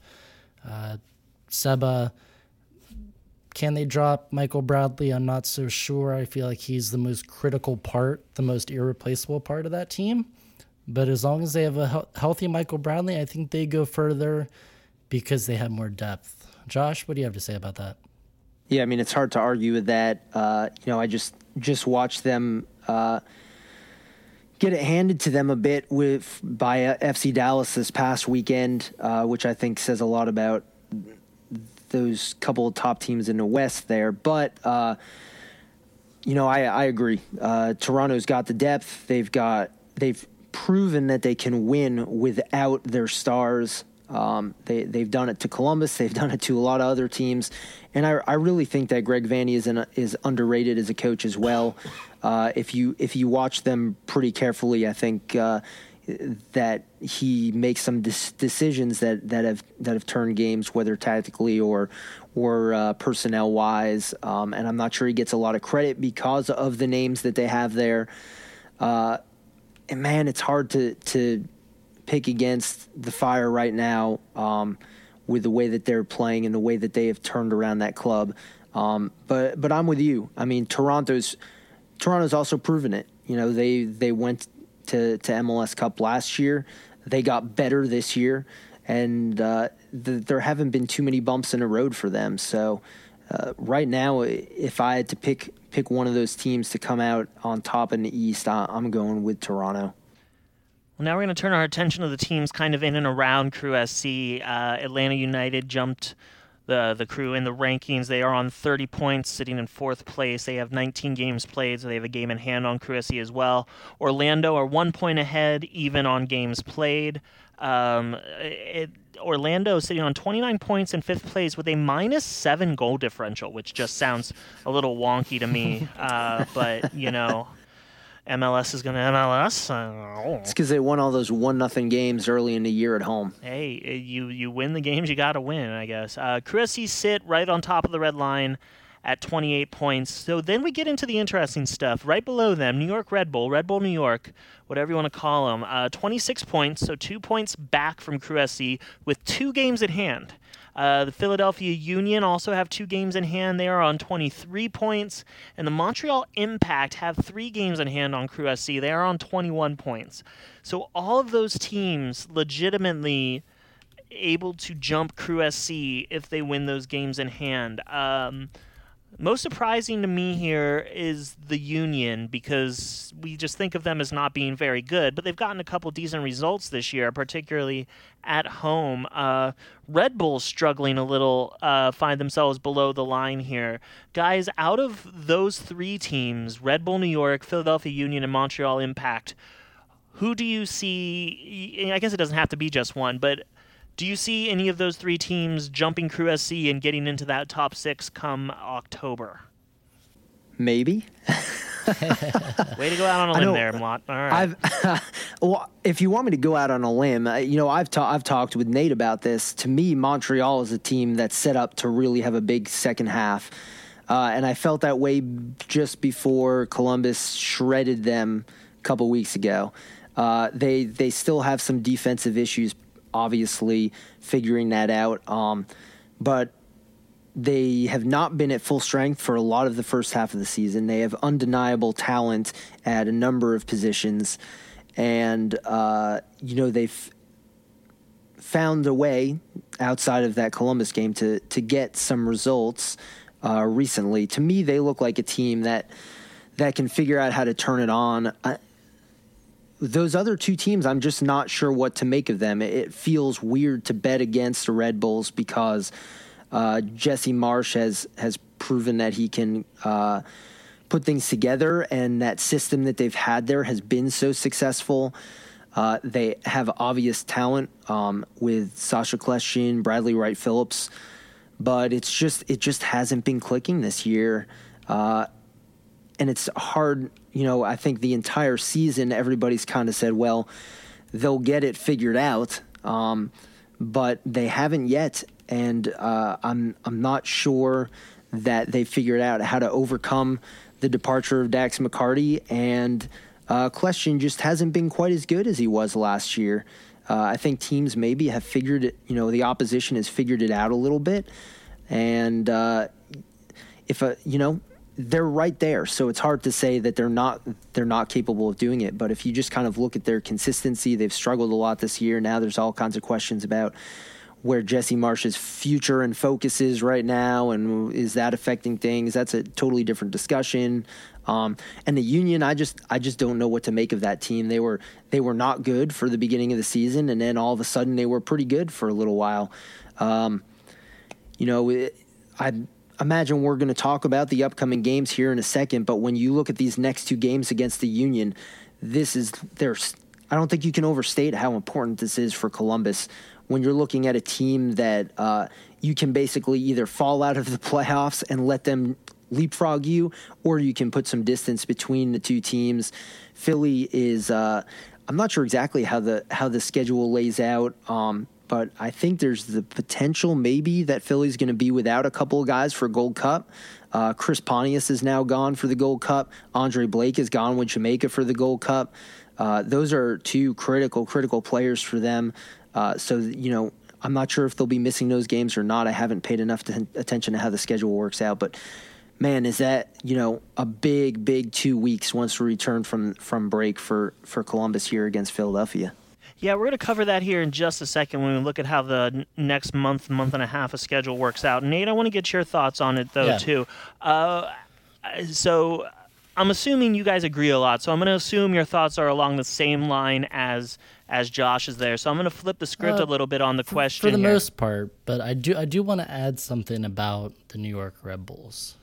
Seba. Can they drop Michael Bradley? I'm not so sure. I feel like he's the most critical part, the most irreplaceable part of that team. But as long as they have a healthy Michael Bradley, I think they go further because they have more depth. Josh, what do you have to say about that? Yeah, I mean, it's hard to argue with that. I just watched them get it handed to them a bit by FC Dallas this past weekend, which I think says a lot about those couple of top teams in the West there. But, I agree. Toronto's got the depth. They've proven that they can win without their stars. They've done it to Columbus. They've done it to a lot of other teams. And I really think that Greg Vanney is underrated as a coach as well. If you watch them pretty carefully, I think that he makes some decisions that have turned games, whether tactically or personnel wise. And I'm not sure he gets a lot of credit because of the names that they have there. And man, it's hard to pick against the Fire right now with the way that they're playing and the way that they have turned around that club. But I'm with you. I mean, Toronto's also proven it. They went to MLS Cup last year. They got better this year, and there haven't been too many bumps in the road for them. So right now, if I had to pick one of those teams to come out on top in the East, I'm going with Toronto. Well, now we're going to turn our attention to the teams kind of in and around Crew SC. Atlanta United jumped the Crew in the rankings. They are on 30 points, sitting in 4th place. They have 19 games played, so they have a game in hand on Crew SC as well. Orlando are 1 point ahead, even on games played. Orlando sitting on 29 points in 5th place with a -7 goal differential, which just sounds a little wonky to me. But, MLS is going to MLS. It's because they won all those 1-0 games early in the year at home. Hey, you win the games you got to win, I guess. Crew SC sit right on top of the red line at 28 points. So then we get into the interesting stuff. Right below them, New York Red Bull New York, whatever you want to call them, 26 points, so 2 points back from Crew SC with 2 games at hand. The Philadelphia Union also have 2 games in hand. They are on 23 points. And the Montreal Impact have 3 games in hand on Crew SC. They are on 21 points. So all of those teams legitimately able to jump Crew SC if they win those games in hand. Most surprising to me here is the Union, because we just think of them as not being very good, but they've gotten a couple decent results this year, particularly at home. Red Bull struggling a little, find themselves below the line here. Guys, out of those 3 teams, Red Bull New York, Philadelphia Union, and Montreal Impact, who do you see? I guess it doesn't have to be just one, but do you see any of those 3 teams jumping Crew SC and getting into that top 6 come October? Maybe. Way to go out on a limb there, Mott. All right. Well, if you want me to go out on a limb, I've talked with Nate about this. To me, Montreal is a team that's set up to really have a big second half. And I felt that way just before Columbus shredded them a couple weeks ago. They still have some defensive issues, obviously figuring that out. But they have not been at full strength for a lot of the first half of the season. They have undeniable talent at a number of positions. And, they've found a way outside of that Columbus game to get some results recently. To me, they look like a team that can figure out how to turn it on. Those other 2 teams, I'm just not sure what to make of them. It feels weird to bet against the Red Bulls because Jesse Marsch has proven that he can put things together, and that system that they've had there has been so successful. They have obvious talent with Sasha Kljestan, Bradley Wright Phillips, but it just hasn't been clicking this year. And it's hard, I think the entire season, everybody's kind of said, well, they'll get it figured out, but they haven't yet. And I'm not sure that they figured out how to overcome the departure of Dax McCarty, and Kljestan just hasn't been quite as good as he was last year. I think teams maybe have figured it, the opposition has figured it out a little bit, and they're right there, so it's hard to say that they're not capable of doing it. But if you just kind of look at their consistency, they've struggled a lot this year. Now there's all kinds of questions about where Jesse Marsh's future and focus is right now, and is that affecting things? That's a totally different discussion. And the Union, I just don't know what to make of that team. They were not good for the beginning of the season, and then all of a sudden they were pretty good for a little while. I imagine we're going to talk about the upcoming games here in a second, but when you look at these next two games against the Union, I don't think you can overstate how important this is for Columbus when you're looking at a team that you can basically either fall out of the playoffs and let them leapfrog you, or you can put some distance between the two teams. Philly is I'm not sure exactly how the schedule lays out, but I think there's the potential maybe that Philly's going to be without a couple of guys for Gold Cup. Chris Pontius is now gone for the Gold Cup. Andre Blake is gone with Jamaica for the Gold Cup. Those are two critical players for them. So I'm not sure if they'll be missing those games or not. I haven't paid enough attention to how the schedule works out, but man, is that, a big 2 weeks once we return from break for Columbus here against Philadelphia. Yeah, we're going to cover that here in just a second when we look at how the next month and a half of schedule works out. Nate, I want to get your thoughts on it, though, too. So I'm assuming you guys agree a lot, so I'm going to assume your thoughts are along the same line as Josh is there. So I'm going to flip the script a little bit on the question for the here. most part, but I do want to add something about the New York Red Bulls.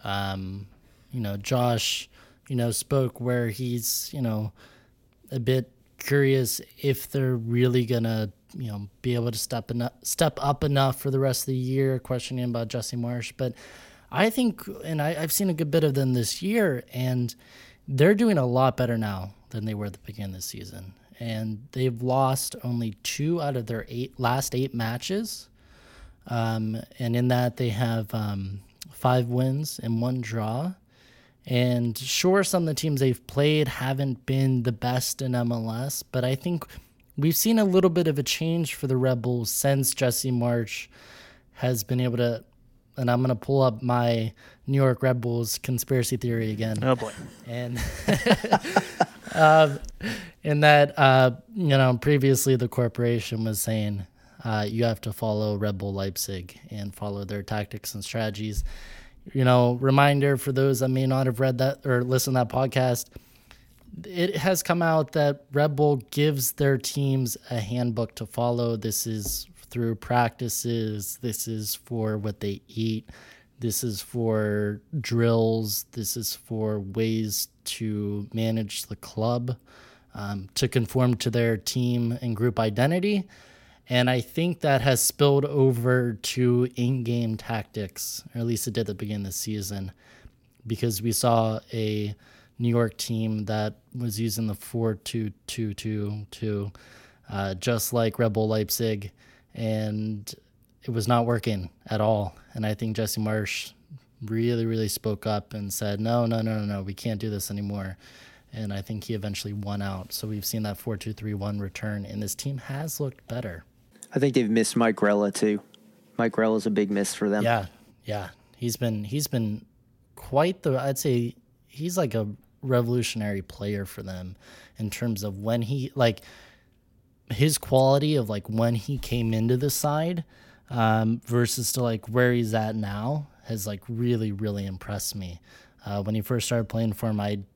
Josh, spoke where he's, a bit curious if they're really gonna, be able to step up enough for the rest of the year, questioning about Jesse Marsh. But I think, and I've seen a good bit of them this year, and they're doing a lot better now than they were at the beginning of the season. And they've lost only 2 out of their last 8 matches. And in that they have 5 wins and 1 draw. And sure, some of the teams they've played haven't been the best in MLS, but I think we've seen a little bit of a change for the Red Bulls since Jesse Marsh has been able to, and I'm going to pull up my New York Red Bulls conspiracy theory again. Oh, boy. And in that, previously the corporation was saying you have to follow Red Bull Leipzig and follow their tactics and strategies. Reminder for those that may not have read that or listened to that podcast, it has come out that Red Bull gives their teams a handbook to follow. This is through practices. This is for what they eat. This is for drills. This is for ways to manage the club, to conform to their team and group identity. And I think that has spilled over to in-game tactics, or at least it did at the beginning of the season, because we saw a New York team that was using the 4-2-2-2, just like Red Bull Leipzig, and it was not working at all. And I think Jesse Marsh really, really spoke up and said, no, we can't do this anymore. And I think he eventually won out. So we've seen that 4-2-3-1 return, and this team has looked better. I think they've missed Mike Rella too. Mike Rella's a big miss for them. Yeah. He's been quite I'd say he's like a revolutionary player for them in terms of when his quality of when he came into the side versus to where he's at now has really, really impressed me. When he first started playing for him,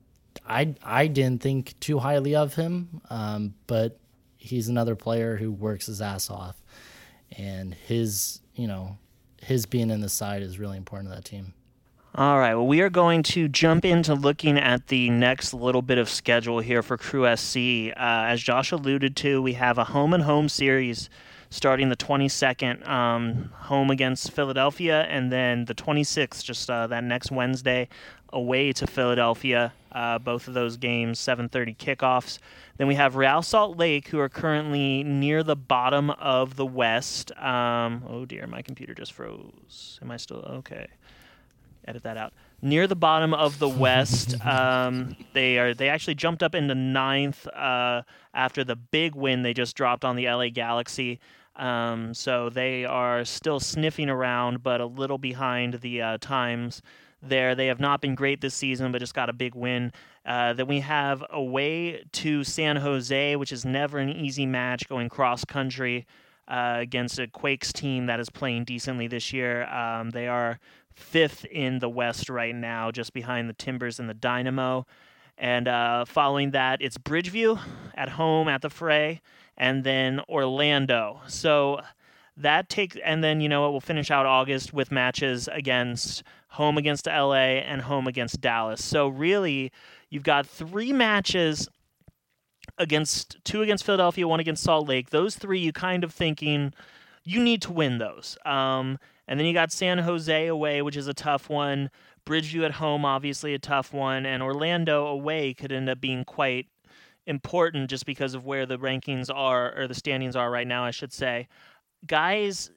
I didn't think too highly of him, but he's another player who works his ass off, and his being in the side is really important to that team. All right, well, we are going to jump into looking at the next little bit of schedule here for Crew SC. As Josh alluded to, we have a home-and-home series starting the 22nd, home against Philadelphia, and then the 26th, just that next Wednesday, away to Philadelphia. Both of those games, 7:30 kickoffs. Then we have Real Salt Lake, who are currently near the bottom of the West. Oh, dear, my computer just froze. Am I still okay? Edit that out. Near the bottom of the West. They actually jumped up into 9th after the big win they just dropped on the LA Galaxy. So they are still sniffing around, but a little behind the times there. They have not been great this season, but just got a big win. Then we have away to San Jose, which is never an easy match going cross-country. against a Quakes team that is playing decently this year. They are 5th in the West right now, just behind the Timbers and the Dynamo. And following that, it's Bridgeview at home at the Fray, and then Orlando. So that takes, and then we'll finish out August with matches against home against LA and home against Dallas. So really, you've got 3 matches against 2 against Philadelphia, 1 against Salt Lake. Those 3, you kind of thinking you need to win those. And then you got San Jose away, which is a tough one. Bridgeview at home, obviously a tough one. And Orlando away could end up being quite important just because of where the rankings are, or the standings are right now, I should say. Guys,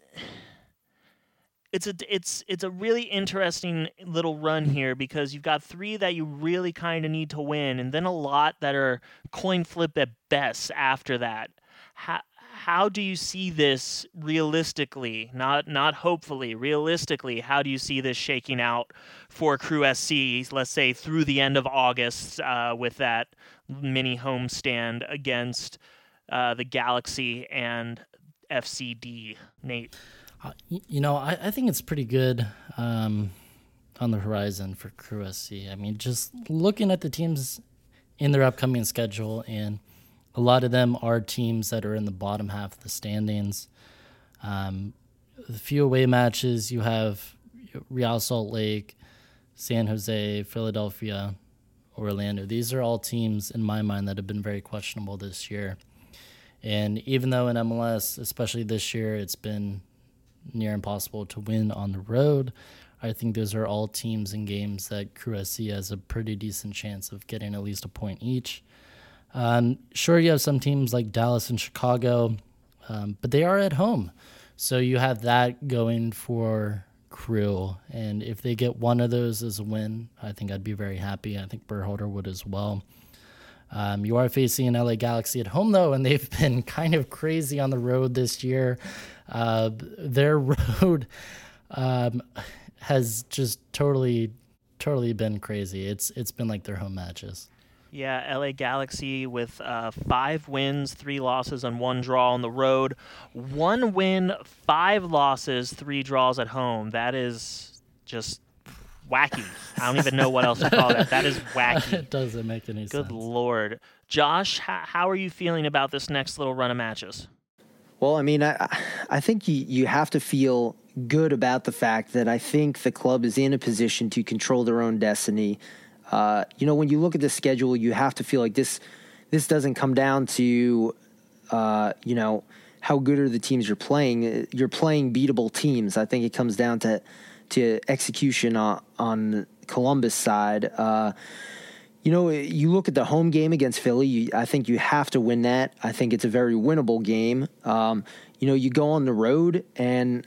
it's a really interesting little run here because you've got 3 that you really kind of need to win, and then a lot that are coin flip at best after that. How do you see this realistically? Not hopefully, realistically, how do you see this shaking out for Crew SC, let's say through the end of August, with that mini homestand against the Galaxy and FCD? Nate? I think it's pretty good on the horizon for Crew SC. I mean, just looking at the teams in their upcoming schedule, and a lot of them are teams that are in the bottom half of the standings. The few away matches, you have Real Salt Lake, San Jose, Philadelphia, Orlando. These are all teams, in my mind, that have been very questionable this year. And even though in MLS, especially this year, it's been near impossible to win on the road, I think those are all teams and games that Crew SC has a pretty decent chance of getting at least a point each. Sure, you have some teams like Dallas and Chicago, but they are at home. So you have that going for Crew. And if they get one of those as a win, I think I'd be very happy. I think Berhalter would as well. You are facing LA Galaxy at home, though, and they've been kind of crazy on the road this year. Their road has just totally been crazy. It's been like their home matches. Yeah, LA Galaxy with 5 wins, 3 losses, and 1 draw on the road. 1 win, 5 losses, 3 draws at home. That is just wacky. I don't even know what else to call that. That is wacky. It doesn't make any sense. Good Lord. Josh, how are you feeling about this next little run of matches? Well, I mean, I think you have to feel good about the fact that I think the club is in a position to control their own destiny. When you look at the schedule, you have to feel like this doesn't come down to, how good are the teams you're playing. You're playing beatable teams. I think it comes down to execution on Columbus side. You look at the home game against Philly, I think you have to win that. I think it's a very winnable game. You go on the road and,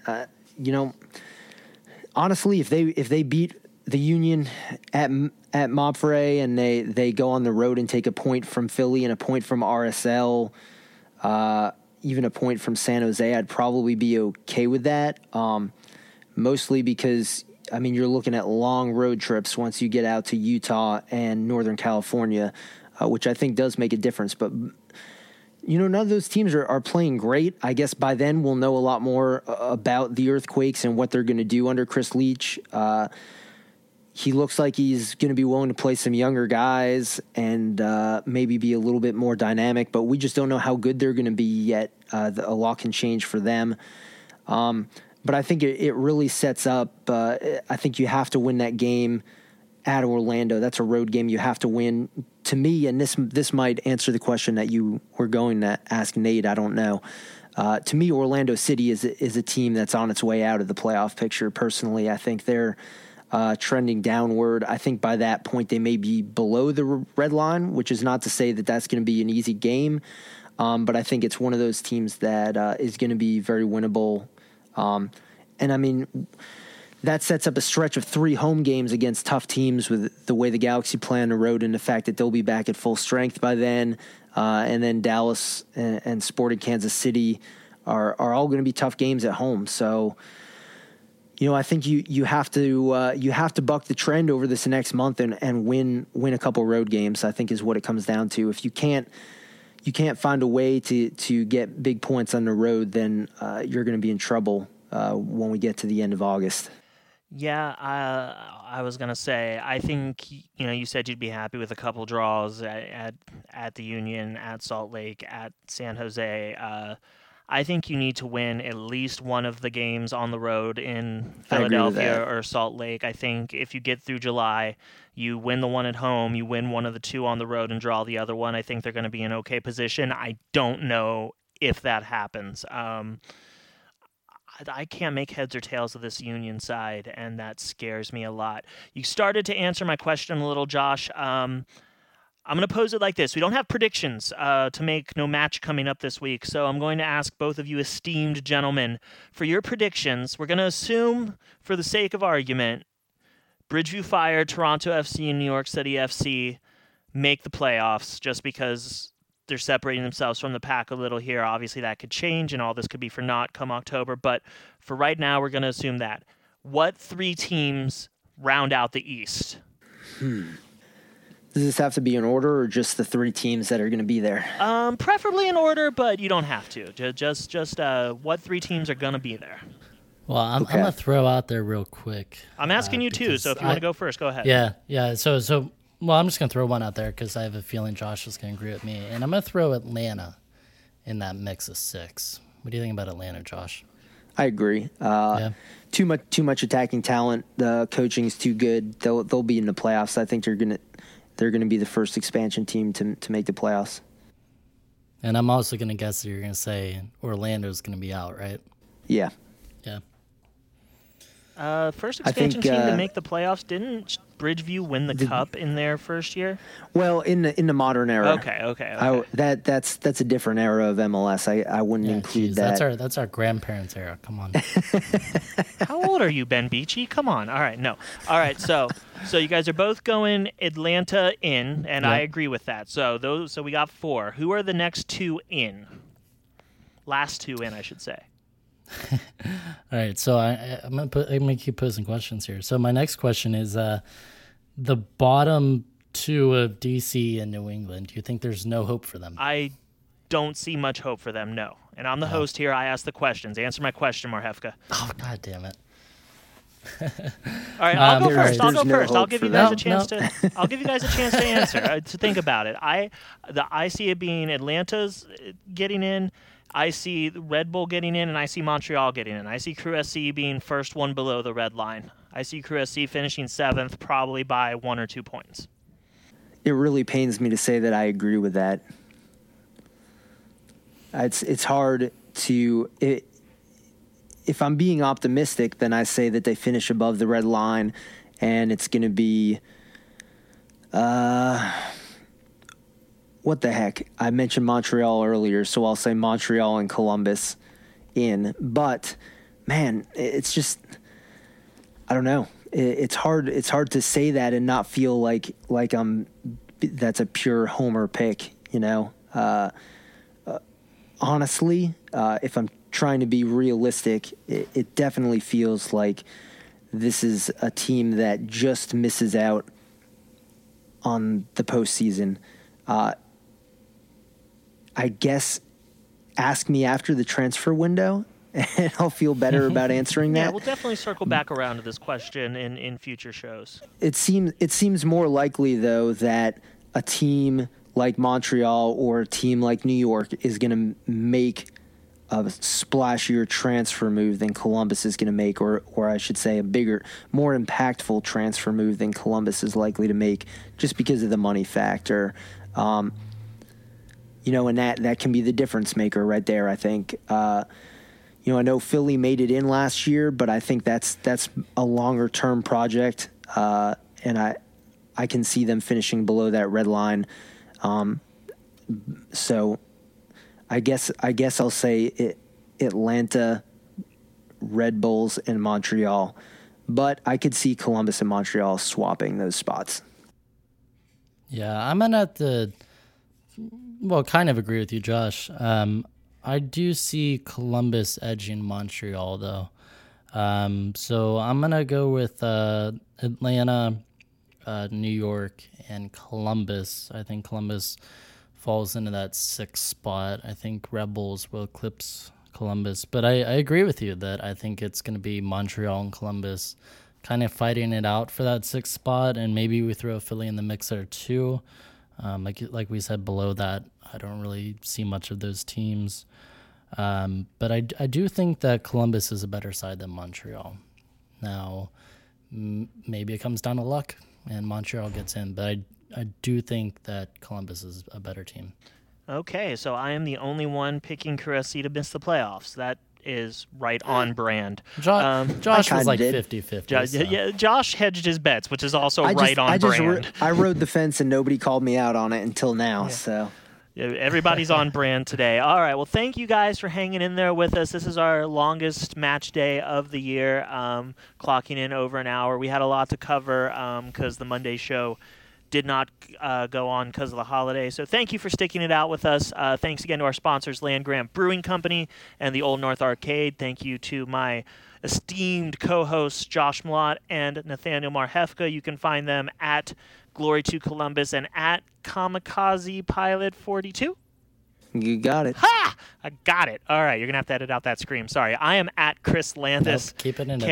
honestly, if they beat the Union at Mopfre and they go on the road and take a point from Philly and a point from RSL, even a point from San Jose, I'd probably be okay with that. Mostly because, I mean, you're looking at long road trips once you get out to Utah and Northern California, which I think does make a difference. But, none of those teams are playing great. I guess by then we'll know a lot more about the Earthquakes and what they're going to do under Chris Leach. He looks like he's going to be willing to play some younger guys and maybe be a little bit more dynamic, but we just don't know how good they're going to be yet. A lot can change for them. But I think it really sets up, I think you have to win that game at Orlando. That's a road game you have to win. To me, and this might answer the question that you were going to ask Nate, I don't know. To me, Orlando City is a team that's on its way out of the playoff picture. Personally, I think they're trending downward. I think by that point they may be below the red line, which is not to say that that's going to be an easy game. But I think it's one of those teams that is going to be very winnable. And I mean, that sets up a stretch of 3 home games against tough teams with the way the Galaxy play on the road and the fact that they'll be back at full strength by then. And then Dallas and Sporting Kansas City are all going to be tough games at home. So, I think you have to buck the trend over this next month and win a couple road games, I think is what it comes down to. If you can't you can't find a way to get big points on the road, then you're going to be in trouble when we get to the end of August. Yeah, I was gonna say. I think you said you'd be happy with a couple draws at the Union, at Salt Lake, at San Jose. I think you need to win at least one of the games on the road in Philadelphia or Salt Lake. I think if you get through July, you win the one at home, you win one of the two on the road, and draw the other one. I think they're going to be in okay position. I don't know if that happens. I can't make heads or tails of this Union side, and that scares me a lot. You started to answer my question a little, Josh. I'm going to pose it like this. We don't have predictions to make, no match coming up this week, so I'm going to ask both of you esteemed gentlemen for your predictions. We're going to assume, for the sake of argument, Bridgeview Fire, Toronto FC, and New York City FC make the playoffs just because they're separating themselves from the pack a little here. Obviously, that could change, and all this could be for naught come October. But for right now, we're going to assume that. What three teams round out the East? Does this have to be in order, or just the three teams that are going to be there? Preferably in order, but you don't have to. Just what three teams are going to be there? Well, I'm going to throw out there real quick. I'm asking you too, so if you want to go first, go ahead. Yeah. So. Well, I'm just going to throw one out there because I have a feeling Josh is going to agree with me. And I'm going to throw Atlanta in that mix of six. What do you think about Atlanta, Josh? I agree. Too much attacking talent. The coaching's too good. They'll be in the playoffs. I think they're gonna be the first expansion team to make the playoffs. And I'm also going to guess that you're going to say Orlando's going to be out, right? Yeah. Yeah. First expansion team to make the playoffs. Didn't Bridgeview win the cup in their first year? Well, in the modern era. Okay. That's a different era of MLS. I wouldn't include that. That's our grandparents' era. Come on. How old are you, Ben Beachy? Come on. All right, no. All right, so you guys are both going Atlanta in, and I agree with that. So we got 4. Who are the next 2 in? Last 2 in, I should say. All right, so I'm gonna keep posing questions here. So my next question is the bottom 2 of DC and New England. Do you think there's no hope for them? I don't see much hope for them, no. And I'm the host here. I ask the questions. Answer my question, Marhefka. Oh, God damn it. All right, I'll go first. I'll give you guys a chance to. I'll give you guys a chance to answer. To think about it. I see it being Atlanta's getting in. I see Red Bull getting in, and I see Montreal getting in. I see Crew SC being first one below the red line. I see Crew SC finishing 7th, probably by 1 or 2 points. It really pains me to say that I agree with that. It's hard to... If I'm being optimistic, then I say that they finish above the red line, and it's going to be... what the heck? I mentioned Montreal earlier, so I'll say Montreal and Columbus in. But, man, it's just... I don't know. It's hard to say that and not feel like that's a pure homer pick, you know? Honestly, if I'm trying to be realistic, it definitely feels like this is a team that just misses out on the postseason. I guess ask me after the transfer window, and I'll feel better about answering that. Yeah, we'll definitely circle back around to this question in future shows. It seems more likely, though, that a team like Montreal or a team like New York is going to make a splashier transfer move than Columbus is going to make, or I should say a bigger, more impactful transfer move than Columbus is likely to make, just because of the money factor. And that can be the difference maker right there, I think. I know Philly made it in last year, but I think that's a longer-term project, and I can see them finishing below that red line. So I guess I'll say Atlanta, Red Bulls, and Montreal, but I could see Columbus and Montreal swapping those spots. Yeah, I'm gonna have to, kind of agree with you, Josh. I do see Columbus edging Montreal, though. So I'm going to go with Atlanta, New York, and Columbus. I think Columbus falls into that 6th spot. I think Red Bulls will eclipse Columbus. But I agree with you that I think it's going to be Montreal and Columbus kind of fighting it out for that 6th spot, and maybe we throw Philly in the mix there too. Like we said, below that, I don't really see much of those teams. But I do think that Columbus is a better side than Montreal. Now, maybe it comes down to luck and Montreal gets in, but I do think that Columbus is a better team. Okay, so I am the only one picking Cressy to miss the playoffs. That is right on brand. Josh was like 50-50. So. Yeah, Josh hedged his bets, which is also on brand. I rode the fence and nobody called me out on it until now. So everybody's on brand today. All right, well, thank you guys for hanging in there with us. This is our longest match day of the year, clocking in over an hour. We had a lot to cover because the Monday show did not go on because of the holiday. So thank you for sticking it out with us. Thanks again to our sponsors, Land Grant Brewing Company and the Old North Arcade. Thank you to my esteemed co-hosts, Josh Mlott and Nathaniel Marhefka. You can find them at Glory to Columbus and at Kamikaze Pilot 42. You got it. Ha! I got it. All right, you're going to have to edit out that scream. Sorry. I am at Chris Landis. Nope, keep it in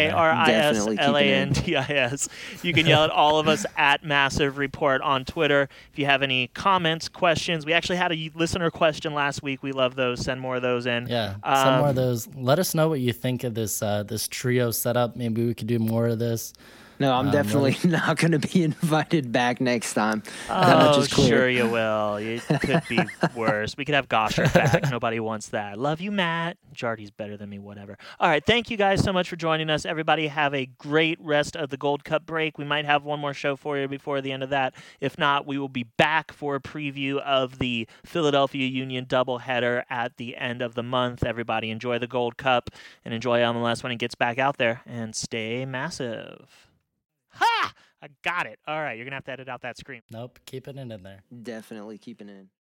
KRISLANDIS. You can yell at all of us at Massive Report on Twitter. If you have any comments, questions. We actually had a listener question last week. We love those. Send more of those in. Yeah, send more of those. Let us know what you think of this this trio setup. Maybe we could do more of this. No, I'm definitely not going to be invited back next time. Oh, sure you will. It could be worse. We could have Gosher back. Nobody wants that. Love you, Matt. Jardy's better than me, whatever. All right, thank you guys so much for joining us. Everybody have a great rest of the Gold Cup break. We might have one more show for you before the end of that. If not, we will be back for a preview of the Philadelphia Union doubleheader at the end of the month. Everybody enjoy the Gold Cup and enjoy MLS when it gets back out there. And stay massive. Ha! I got it. All right, you're going to have to edit out that scream. Nope, keep it in there. Definitely keeping it in.